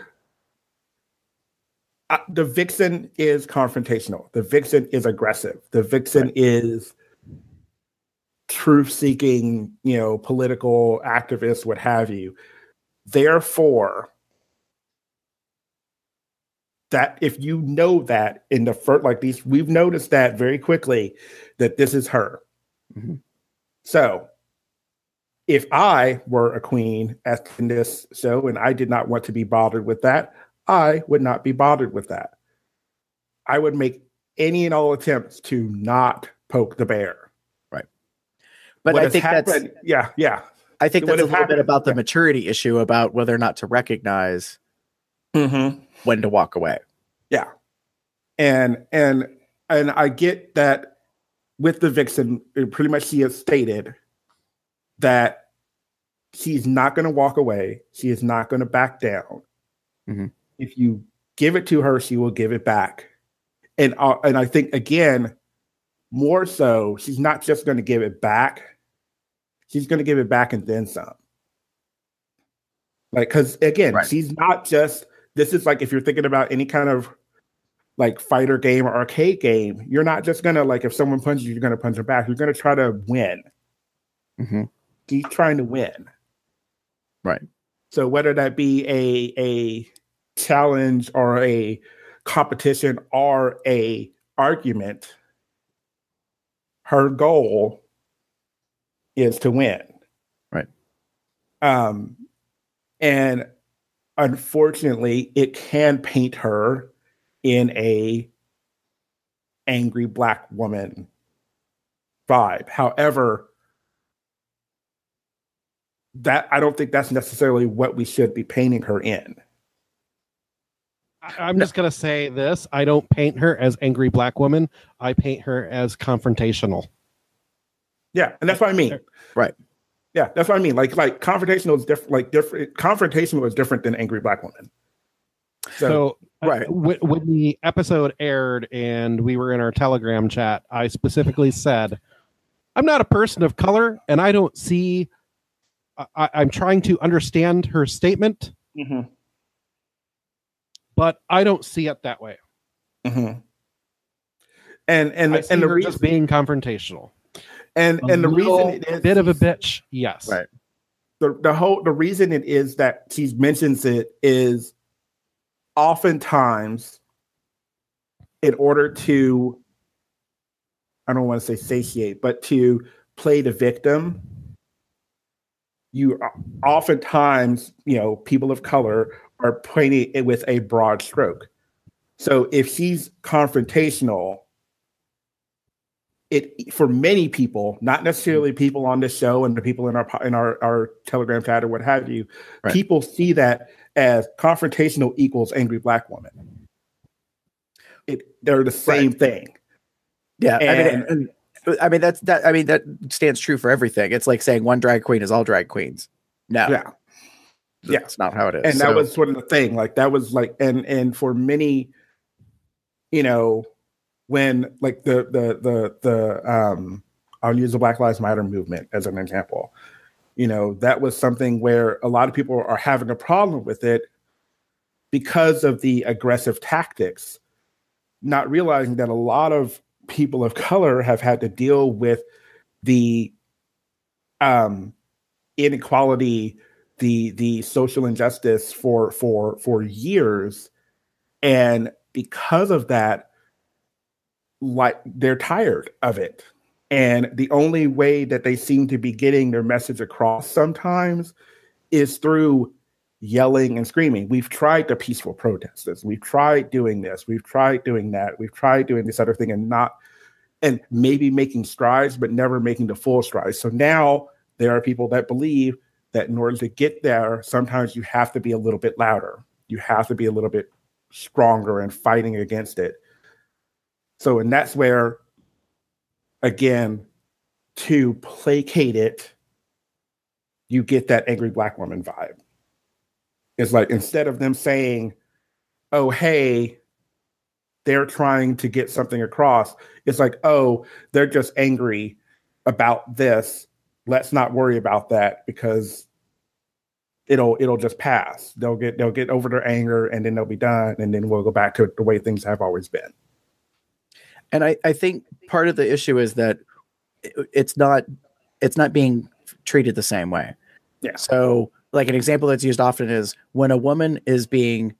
Uh, the Vixen is confrontational. The Vixen is aggressive. The Vixen
Right.
is truth-seeking, you know, political activist, what have you. Therefore, that if you know that in the first, like these, we've noticed that very quickly that this is her.
Mhm.
So, if I were a queen at in this show and I did not want to be bothered with that, I would not be bothered with that. I would make any and all attempts to not poke the bear.
But
What
I
has
think that's
happened- yeah, yeah.
I think
what
that's a
has
little bit
happened-
about the
yeah.
maturity issue about whether or not to recognize
Mm-hmm.
when to walk away.
Yeah. And and and I get that with the Vixen, pretty much she has stated that she's not going to walk away. She is not going to back down.
Mhm.
If you give it to her, she will give it back. And uh, and I think again, more so, she's not just going to give it back. She's going to give it back and then some. Like, because again,
Right.
she's not just. This is like if you're thinking about any kind of like fighter game or arcade game, you're not just gonna like if someone punches you, you're gonna punch them back. You're gonna try to win.
Mm-hmm.
He's trying to win.
Right.
So whether that be a a challenge or a competition or a argument, her goal is to win.
Right.
Um, and unfortunately, it can paint her in a angry black woman vibe. However, that I don't think that's necessarily what we should be painting her in.
I- I'm just going to say this. I don't paint her as angry black woman. I paint her as confrontational.
Yeah, and that's what I mean.
Right.
Yeah, that's what I mean. Like, like confrontational is different. Like, different. Confrontational is different than angry black woman. So,
So,
right.
uh, w- when the episode aired and we were in our Telegram chat, I specifically said, I'm not a person of color, and I don't see. I, I'm trying to understand her statement,
mm-hmm,
but I don't see it that way.
mm-hmm. and and
I see
and the
her
reason
just being confrontational.
and
A
and the
little
reason it is
bit of a bitch, yes.
Right.
the the whole the reason it is that she mentions it is oftentimes in order to, I don't want to say satiate, but to play the victim, you oftentimes, you know, people of color are painting it with a broad stroke. So if she's confrontational, it for many people, not necessarily people on this show and the people in our in our, our Telegram chat or what have you,
right.
people see that as confrontational equals angry black woman. It they're the same
right.
thing.
Yeah,
and,
I mean, and, I mean that's that. I mean that stands true for everything. It's like saying one drag queen is all drag queens. No,
yeah, yeah,
that's not how it is.
And
so.
that was sort of the thing. Like that was like, and and for many, you know, when like the the the the um, I'll use the Black Lives Matter movement as an example. You know, that was something where a lot of people are having a problem with it because of the aggressive tactics, not realizing that a lot of people of color have had to deal with the um, inequality, the the social injustice for for for years, and because of that, like they're tired of it. And the only way that they seem to be getting their message across sometimes is through yelling and screaming. We've tried the peaceful protesters. We've tried doing this. We've tried doing that. We've tried doing this other thing and not, and maybe making strides, but never making the full strides. So now there are people that believe that in order to get there, sometimes you have to be a little bit louder. You have to be a little bit stronger and fighting against it. So, and that's where, again, to placate it, you get that angry black woman vibe. It's like, instead of them saying, oh, hey, they're trying to get something across, it's like, oh, they're just angry about this. Let's not worry about that because it'll it'll just pass. They'll get they'll get over their anger and then they'll be done, and then we'll go back to the way things have always been.
And I, I think part of the issue is that it's not it's not being treated the same way.
Yeah.
So, like an example that's used often is when a woman is being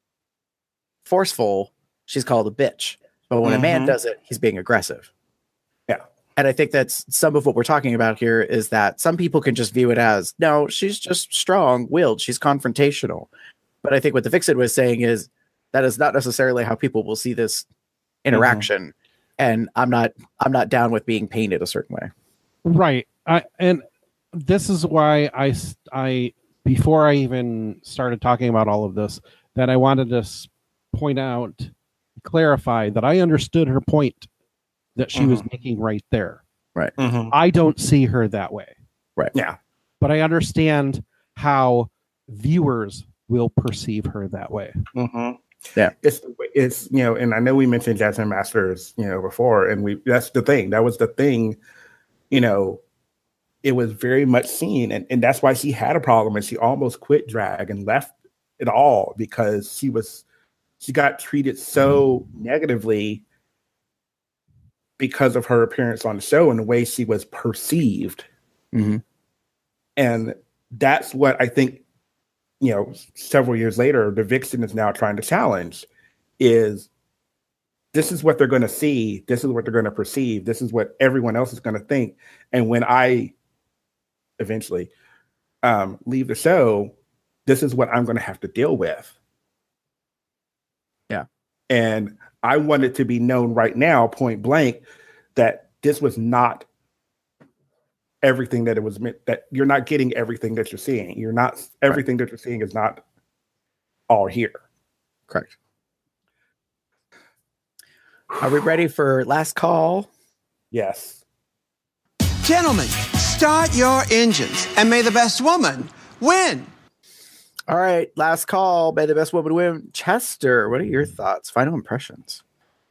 forceful, she's called a bitch. But when mm-hmm. a man does it, he's being aggressive.
Yeah.
And I think that's some of what we're talking about here is that some people can just view it as, no, she's just strong-willed. She's confrontational. But I think what the Vixen was saying is that is not necessarily how people will see this interaction. Mm-hmm. And I'm not I'm not down with being painted a certain way.
Right. I, and this is why I, I, before I even started talking about all of this, that I wanted to point out, clarify that I understood her point that she mm-hmm. was making right there.
Right.
Mm-hmm. I don't see her that way.
Right.
Yeah.
But I understand how viewers will perceive her that way.
Mm-hmm.
Yeah.
It's, it's, you know, and I know we mentioned Jasmine Masters, you know, before, and we, that's the thing. That was the thing, you know, it was very much seen. And, and that's why she had a problem and she almost quit drag and left it all because she was, she got treated so negatively because of her appearance on the show and the way she was perceived.
Mm-hmm.
And that's what I think, you know, several years later, the Vixen is now trying to challenge is this is what they're going to see. This is what they're going to perceive. This is what everyone else is going to think. And when I eventually um, leave the show, this is what I'm going to have to deal with.
Yeah.
And I want it to be known right now, point blank, that this was not everything that it was meant, that you're not getting everything that you're seeing. You're not, everything right. that you're seeing is not all here.
Correct. Are we ready for last call?
Yes.
Gentlemen,
Start your engines, and may the best woman win.
All right, last call. May the best woman win. Chester, what are your thoughts? Final impressions.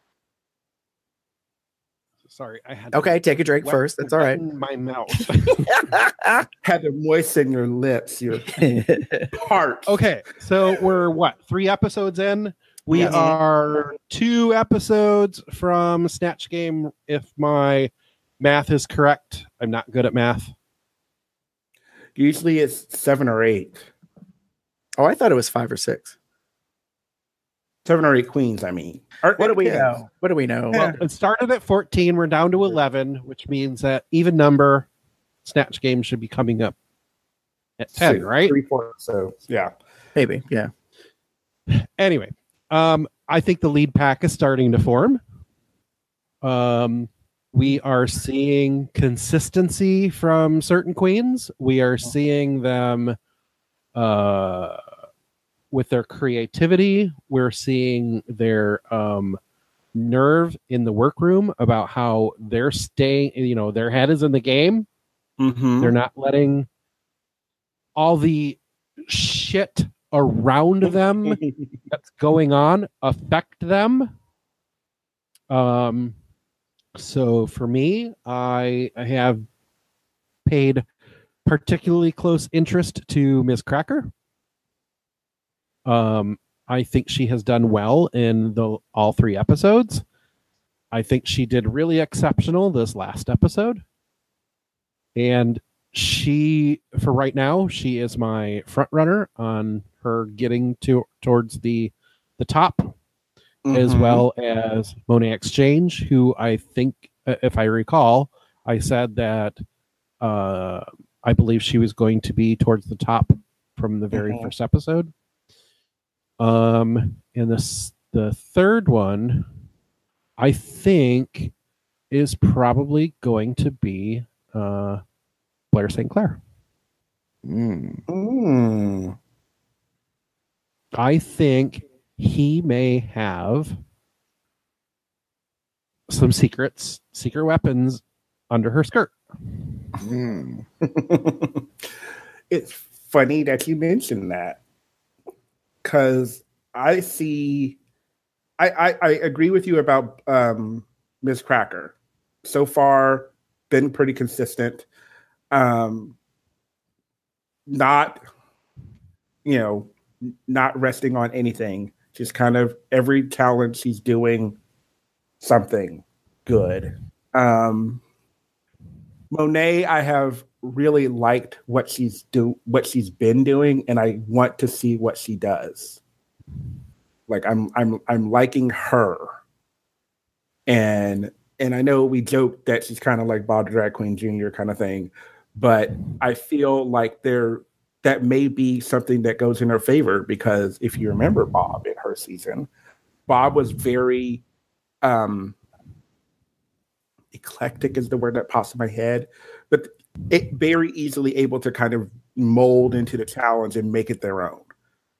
Sorry, I had
Okay, take a drink
wet-
first. That's all right.
in my mouth.
Had to moisten your lips, your heart.
Okay, so we're what, three episodes in? We
Yes.
are two episodes from Snatch Game, if my math is correct. I'm not good at math.
Usually it's seven or eight.
Oh, I thought it was five or six.
Seven or eight queens, I mean. Or-
What do we
yeah.
know? What do we know?
Yeah.
It started at fourteen. We're down to eleven, which means that even number Snatch Game should be coming up at ten,
Six,
right?
Three, four, so, yeah.
Maybe, yeah.
Anyway, um, I think the lead pack is starting to form. Um, we are seeing consistency from certain queens. We are seeing them uh, with their creativity. We're seeing their um, nerve in the workroom about how they're staying, you know, their head is in the game.
Mm-hmm.
They're not letting all the shit around them that's going on affect them. Um, so for me, I, I have paid particularly close interest to Miz Cracker. Um, I think she has done well in the all three episodes. I think she did really exceptional this last episode. And she, for right now, she is my front runner on her getting to towards the the top, as
Mhm.
well as Monet Exchange, who I think, uh, if I recall, I said that uh, I believe she was going to be towards the top from the very
Mhm.
first episode. Um, and this the third one, I think, is probably going to be uh, Blair Saint Clair.
Mm.
Mm.
I think he may have some secrets, secret weapons under her skirt.
Mm.
It's funny that you mentioned that, because I see, I, I I agree with you about um, Miz Cracker. So far, been pretty consistent. Um, not, you know, not resting on anything. Just kind of every challenge she's doing something good. Um, Monet, I have really liked what she's do what she's been doing, and I want to see what she does. Like I'm I'm I'm liking her. And and I know we joked that she's kind of like Bob the Drag Queen Junior kind of thing, but I feel like there that may be something that goes in her favor, because if you remember Bob in her season, Bob was very um eclectic is the word that pops in my head, but it very easily able to kind of mold into the challenge and make it their own.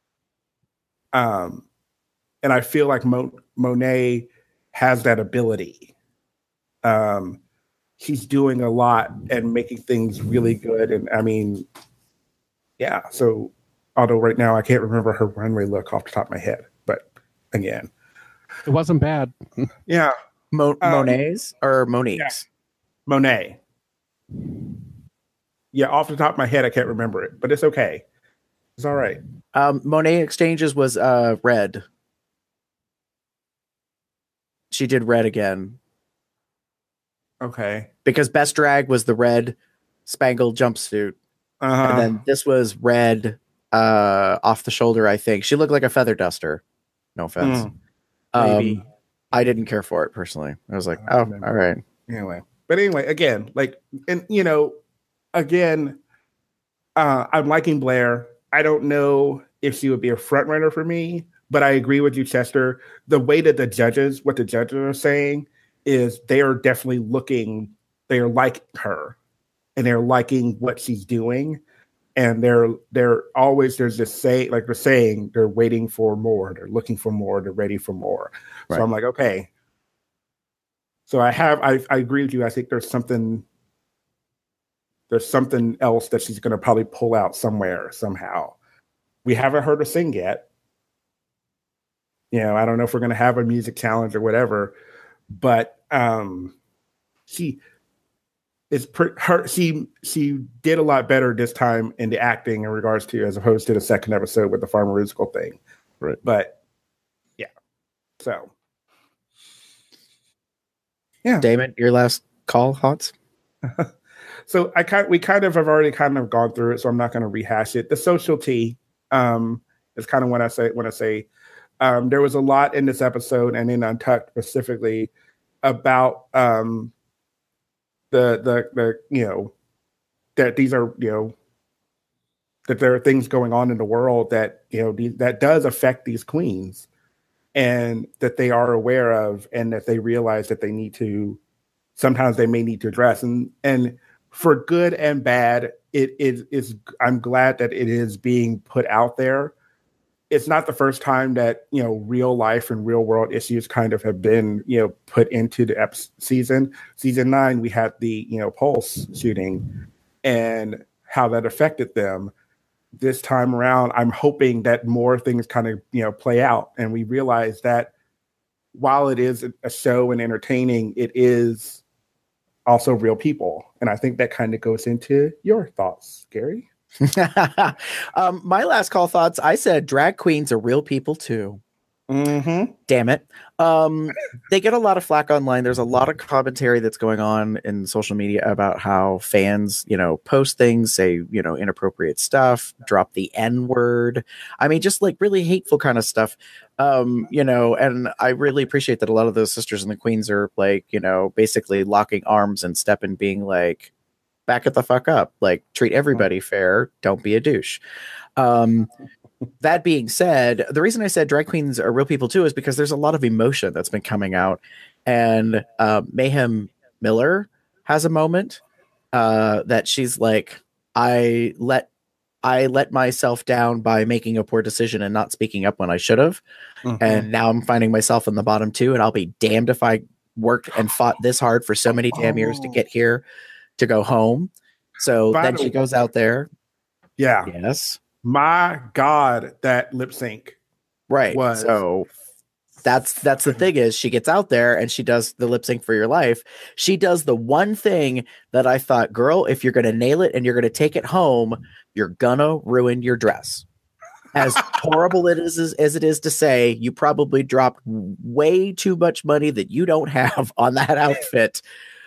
Um, and I feel like Mo- Monet has that ability. Um, she's doing a lot and making things really good. And I mean, yeah. So, although right now I can't remember her runway look off the top of my head, but again,
It wasn't bad.
yeah.
Mo-
Um,
Monet's or Monique's?
yeah. Monet. Yeah, off the top of my head, I can't remember it, but it's okay. It's all right.
Um, Monet Exchanges was uh red. She did red again
Okay.
because Best Drag was the red spangled jumpsuit,
Uh-huh.
and then this was red uh off the shoulder. I think she looked like a feather duster. No offense.
Mm, maybe.
Um, I didn't care for it personally. I was like,
I
oh,
remember.
all right.
Anyway, but anyway, again, like, and you know, again, uh, I'm liking Blair. I don't know if she would be a front runner for me, but I agree with you, Chester. The way that the judges, what the judges are saying, is they are definitely looking, they are liking her, and they're liking what she's doing, and they're they're always there's this say like they're saying they're waiting for more, they're looking for more, they're ready for more.
Right.
So I'm like, okay. So I have I I agree with you. I think there's something there's something else that she's going to probably pull out somewhere, somehow. We haven't heard her sing yet. You know, I don't know if we're going to have a music challenge or whatever, but um, she is pre- her. She she did a lot better this time in the acting in regards to, as opposed to the second episode with the pharmaceutical thing.
Right.
But yeah, so yeah,
Damon, your last call thoughts?
So I kind we kind of have already kind of gone through it, so I'm not going to rehash it. The social tea um, is kind of what I say when I say um, there was a lot in this episode and in Untucked specifically about um, the the the you know that these are you know that there are things going on in the world that you know these, that does affect these queens, and that they are aware of, and that they realize that they need to. Sometimes they may need to address, and and for good and bad, it is. Is I'm glad that it is being put out there. It's not the first time that you know real life and real world issues kind of have been you know put into the ep- season. Season nine, we had the you know Pulse shooting, and how that affected them. This time around, I'm hoping that more things kind of you know play out, and we realize that while it is a show and entertaining, it is also real people. And I think that kind of goes into your thoughts, Gary.
um, my last call thoughts, I said drag queens are real people too.
Mm-hmm.
Damn it. Um, they get a lot of flack online. There's a lot of commentary that's going on in social media about how fans, you know, post things, say, you know, inappropriate stuff, drop the N word. I mean, just like really hateful kind of stuff. Um, you know, and I really appreciate that a lot of those sisters and the queens are like, you know, basically locking arms and step and being like, back it the fuck up, like treat everybody fair. Don't be a douche. Um, That being said, the reason I said drag queens are real people too is because there's a lot of emotion that's been coming out, and uh, Mayhem Miller has a moment uh, that she's like, "I let I let myself down by making a poor decision and not speaking up when I should have,
Mm-hmm.
and now I'm finding myself in the bottom too, and I'll be damned if I worked and fought this hard for so many damn years to
Oh.
get here to go home." So
By
then
the
she
way-
goes out there.
Yeah.
Yes.
My God, that lip sync.
Right.
was
So that's that's the thing is she gets out there and she does the lip sync for your life. She does the one thing that I thought, girl, if you're going to nail it and you're going to take it home, you're gonna ruin your dress. As horrible it is as, as it is to say, you probably dropped way too much money that you don't have on that outfit,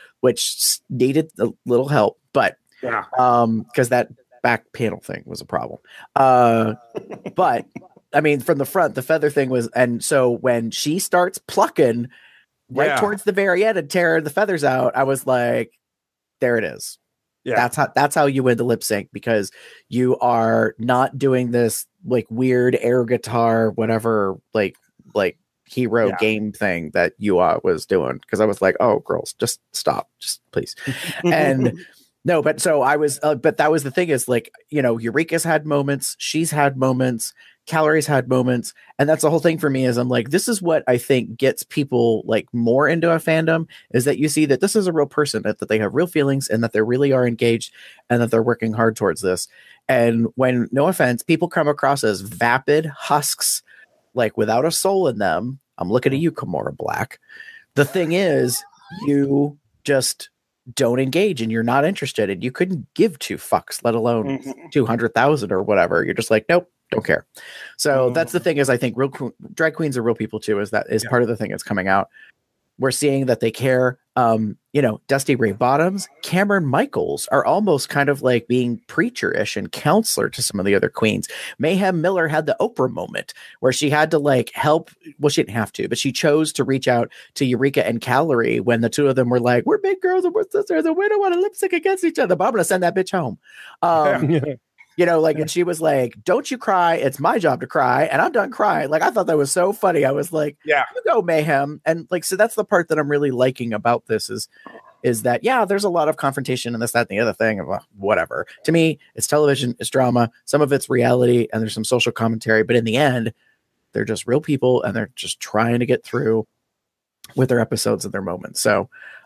which needed a little help. But
Yeah.
um, because that back panel thing was a problem. Uh, but I mean, from the front, the feather thing was, and so when she starts plucking right
Yeah.
towards the very end and tearing the feathers out, I was like, there it is.
Yeah.
That's how that's how you win the lip sync, because you are not doing this like weird air guitar, whatever, like like hero
Yeah.
game thing that you uh, was doing. Because I was like, oh, girls, just stop, just please. And no, but so I was, uh, but that was the thing is like, you know, Eureka's had moments, she's had moments, Calories had moments, and that's the whole thing for me is I'm like, this is what I think gets people like more into a fandom is that you see that this is a real person, that, that they have real feelings and that they really are engaged and that they're working hard towards this. And when, no offense, people come across as vapid husks, like without a soul in them, I'm looking at you, Kimora Black. The thing is, you just don't engage and you're not interested and you couldn't give two fucks, let alone
Mhm.
two hundred thousand or whatever. You're just like, nope, don't care. So
Mhm.
that's the thing is I think real que- drag queens are real people too, is that is
Yeah.
part of the thing that's coming out. We're seeing that they care. Um, you know, Dusty Ray Bottoms, Cameron Michaels are almost kind of like being preacher-ish and counselor to some of the other queens. Mayhem Miller had the Oprah moment where she had to like help. Well, she didn't have to, but she chose to reach out to Eureka and Calorie when the two of them were like, we're big girls and we're sisters and we don't want to lip sync against each other, but I'm going to send that bitch home. Um, You know, like, and she was like, don't you cry. It's my job to cry. And I'm done crying. Like, I thought that was so funny. I was like,
Yeah.
you go, Mayhem. And like, so that's the part that I'm really liking about this is, is that, yeah, there's a lot of confrontation and this, that, and the other thing of uh, whatever. To me, it's television, it's drama. Some of it's reality and there's some social commentary. But in the end, they're just real people and they're just trying to get through with their episodes and their moments. So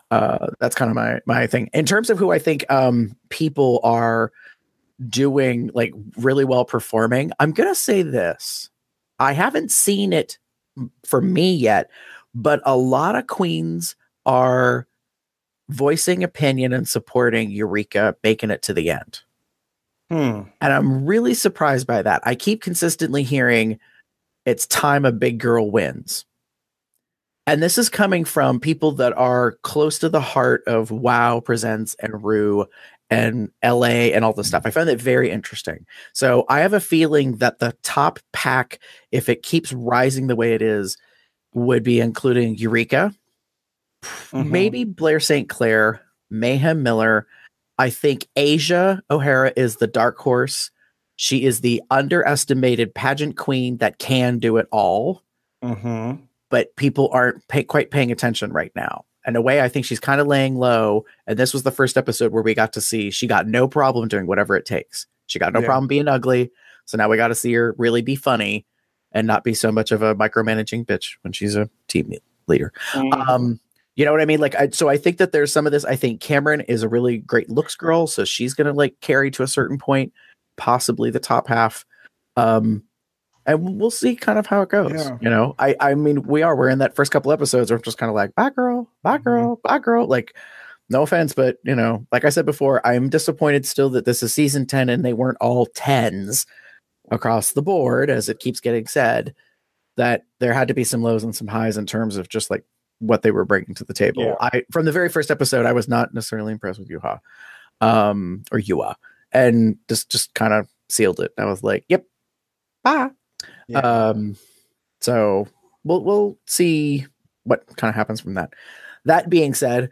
Uh, that's kind of my my thing. In terms of who I think um, people are doing like really well performing, I'm gonna say this. I haven't seen it for me yet, but a lot of queens are voicing opinion and supporting Eureka making it to the end.
Hmm.
And I'm really surprised by that. I keep consistently hearing it's time a big girl wins. And this is coming from people that are close to the heart of WoW Presents and Rue and L A and all this stuff. I find that very interesting. So I have a feeling that the top pack, if it keeps rising the way it is, would be including Eureka,
Mhm.
maybe Blair Saint Clair, Mayhem Miller. I think Asia O'Hara is the dark horse. She is the underestimated pageant queen that can do it all,
Mhm.
but people aren't pay- quite paying attention right now. In a way, I think she's kind of laying low. And this was the first episode where we got to see she got no problem doing whatever it takes. She got no
Yeah.
problem being ugly. So now we got to see her really be funny and not be so much of a micromanaging bitch when she's a team leader.
Mhm.
Um, you know what I mean? Like, I, so I think that there's some of this. I think Cameron is a really great looks girl. So she's going to like carry to a certain point, possibly the top half. Um, and we'll see kind of how it goes.
Yeah.
You know, I, I mean, we are, we're in that first couple episodes where I'm just kind of like, bye girl, bye girl, bye girl. Like, no offense, but you know, like I said before, I'm disappointed still that this is season ten and they weren't all tens across the board, as it keeps getting said, that there had to be some lows and some highs in terms of just like what they were bringing to the table.
Yeah.
I, from the very first episode, I was not necessarily impressed with Yuha, um, or Yua, and just, just kind of sealed it. I was like, yep, bye.
Yeah.
Um, so we'll we'll see what kind of happens from that. That being said,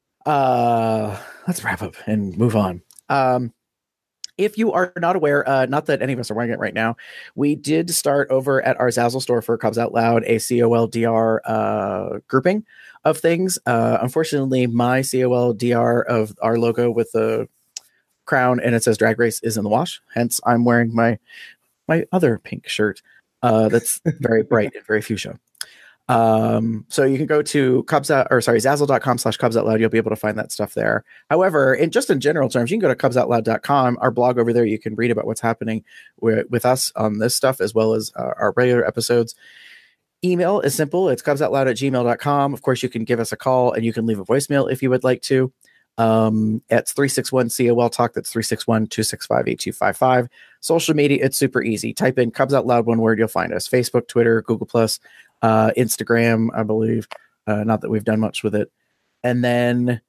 uh, let's wrap up and move on. Um, if you are not aware, uh, not that any of us are wearing it right now, we did start over at our Zazzle store for Cubs Out Loud a C O L D R uh, grouping of things. Uh, unfortunately, my C O L D R of our logo with the crown and it says Drag Race is in the wash. Hence, I'm wearing my my other pink shirt uh, that's very bright and very fuchsia. Um, so you can go to Cubs out, or sorry, Zazzle.com slash Cubs Out Loud. You'll be able to find that stuff there. However, in just in general terms, you can go to Cubs Out Loud dot com, our blog over there. You can read about what's happening with, with us on this stuff, as well as uh, our regular episodes. Email is simple. It's Cubs Out Loud at gmail dot com. Of course, you can give us a call and you can leave a voicemail if you would like to. Um, it's three six one C O L Talk. That's three six one, two six five, eight two five five. Social media, it's super easy. Type in Cubs Out Loud, one word, you'll find us. Facebook, Twitter, Google Plus, uh, Instagram, I believe. Uh, not that we've done much with it. And then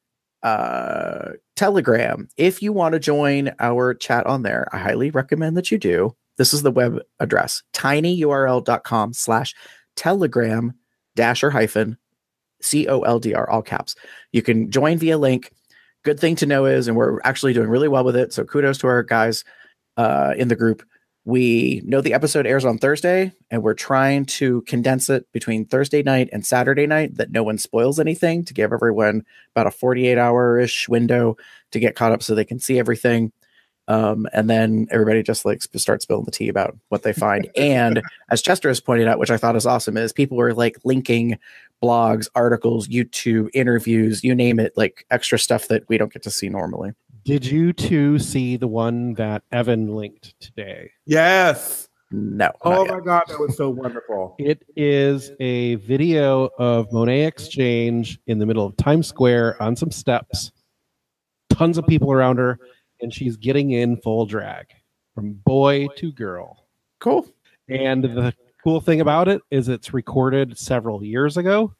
uh, Telegram. If you want to join our chat on there, I highly recommend that you do. This is the web address, tinyurl.com slash telegram dash or hyphen C O L D R, all caps. You can join via link. Good thing to know is, and we're actually doing really well with it, so kudos to our guys uh, in the group. We know the episode airs on Thursday, and we're trying to condense it between Thursday night and Saturday night that no one spoils anything, to give everyone about a forty-eight hour-ish window to get caught up so they can see everything. Um, and then everybody just like sp- start spilling the tea about what they find. And as Chester has pointed out, which I thought is awesome, is people were like linking blogs, articles, YouTube, interviews, you name it, like extra stuff that we don't get to see normally.
Did you two see the one that Evan linked today?
Yes.
No.
Oh
not
my
yet.
God, that was so wonderful.
It is a video of Monet Exchange in the middle of Times Square on some steps. Tons of people around her, and she's getting in full drag from boy to girl.
Cool.
And the cool thing about it is it's recorded several years ago.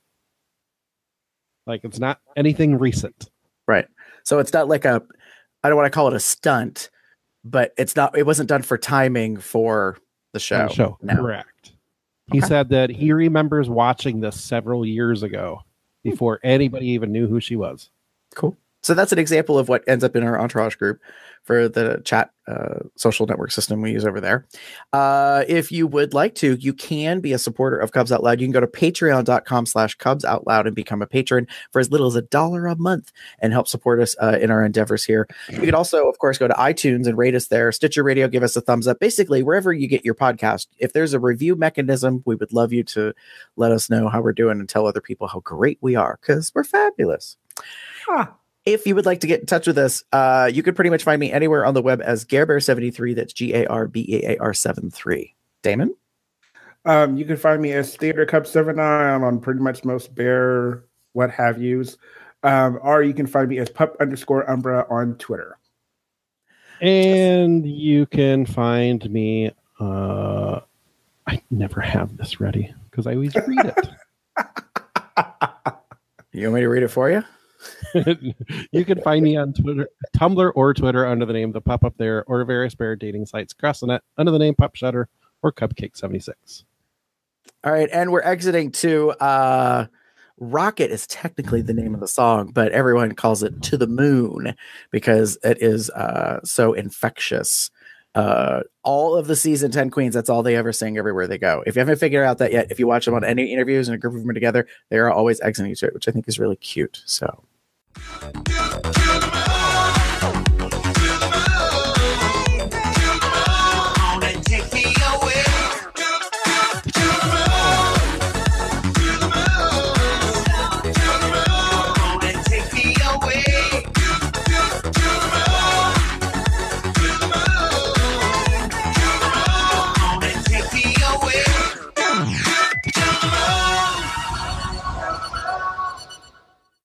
Like, it's not anything recent.
Right. So it's not like a, I don't want to call it a stunt, but it's not, it wasn't done for timing for the show.
On the show.
No.
Correct. He
Okay.
said that he remembers watching this several years ago before anybody even knew who she was.
Cool. So that's an example of what ends up in our entourage group for the chat uh, social network system we use over there. Uh, if you would like to, you can be a supporter of Cubs Out Loud. You can go to patreon.com slash Cubs Out Loud and become a patron for as little as a dollar a month and help support us uh, in our endeavors here. You can also, of course, go to iTunes and rate us there. Stitcher Radio, give us a thumbs up. Basically, wherever you get your podcast, if there's a review mechanism, we would love you to let us know how we're doing and tell other people how great we are, because we're fabulous.
Ah.
If you would like to get in touch with us, uh, you could pretty much find me anywhere on the web as Garbear seventy-three. That's G A R B E A R seventy-three. Damon?
Um, you can find me as Theater Cup seventy-nine on pretty much most bear what have yous. Um, or you can find me as pup underscore umbra on Twitter.
And you can find me. Uh, I never have this ready because I always read it.
You want me to read it for you?
You can find me on Twitter, Tumblr, or Twitter under the name The Pup Up There, or various bear dating sites across the net under the name Pup Shutter or Cupcake seventy-six.
All right, and we're exiting to uh, Rocket is technically the name of the song, but everyone calls it To the Moon because it is uh, so infectious. Uh, all of the season ten queens, that's all they ever sing everywhere they go. If you haven't figured out that yet, if you watch them on any interviews and a group of them are together, they are always exiting to it, which I think is really cute. So.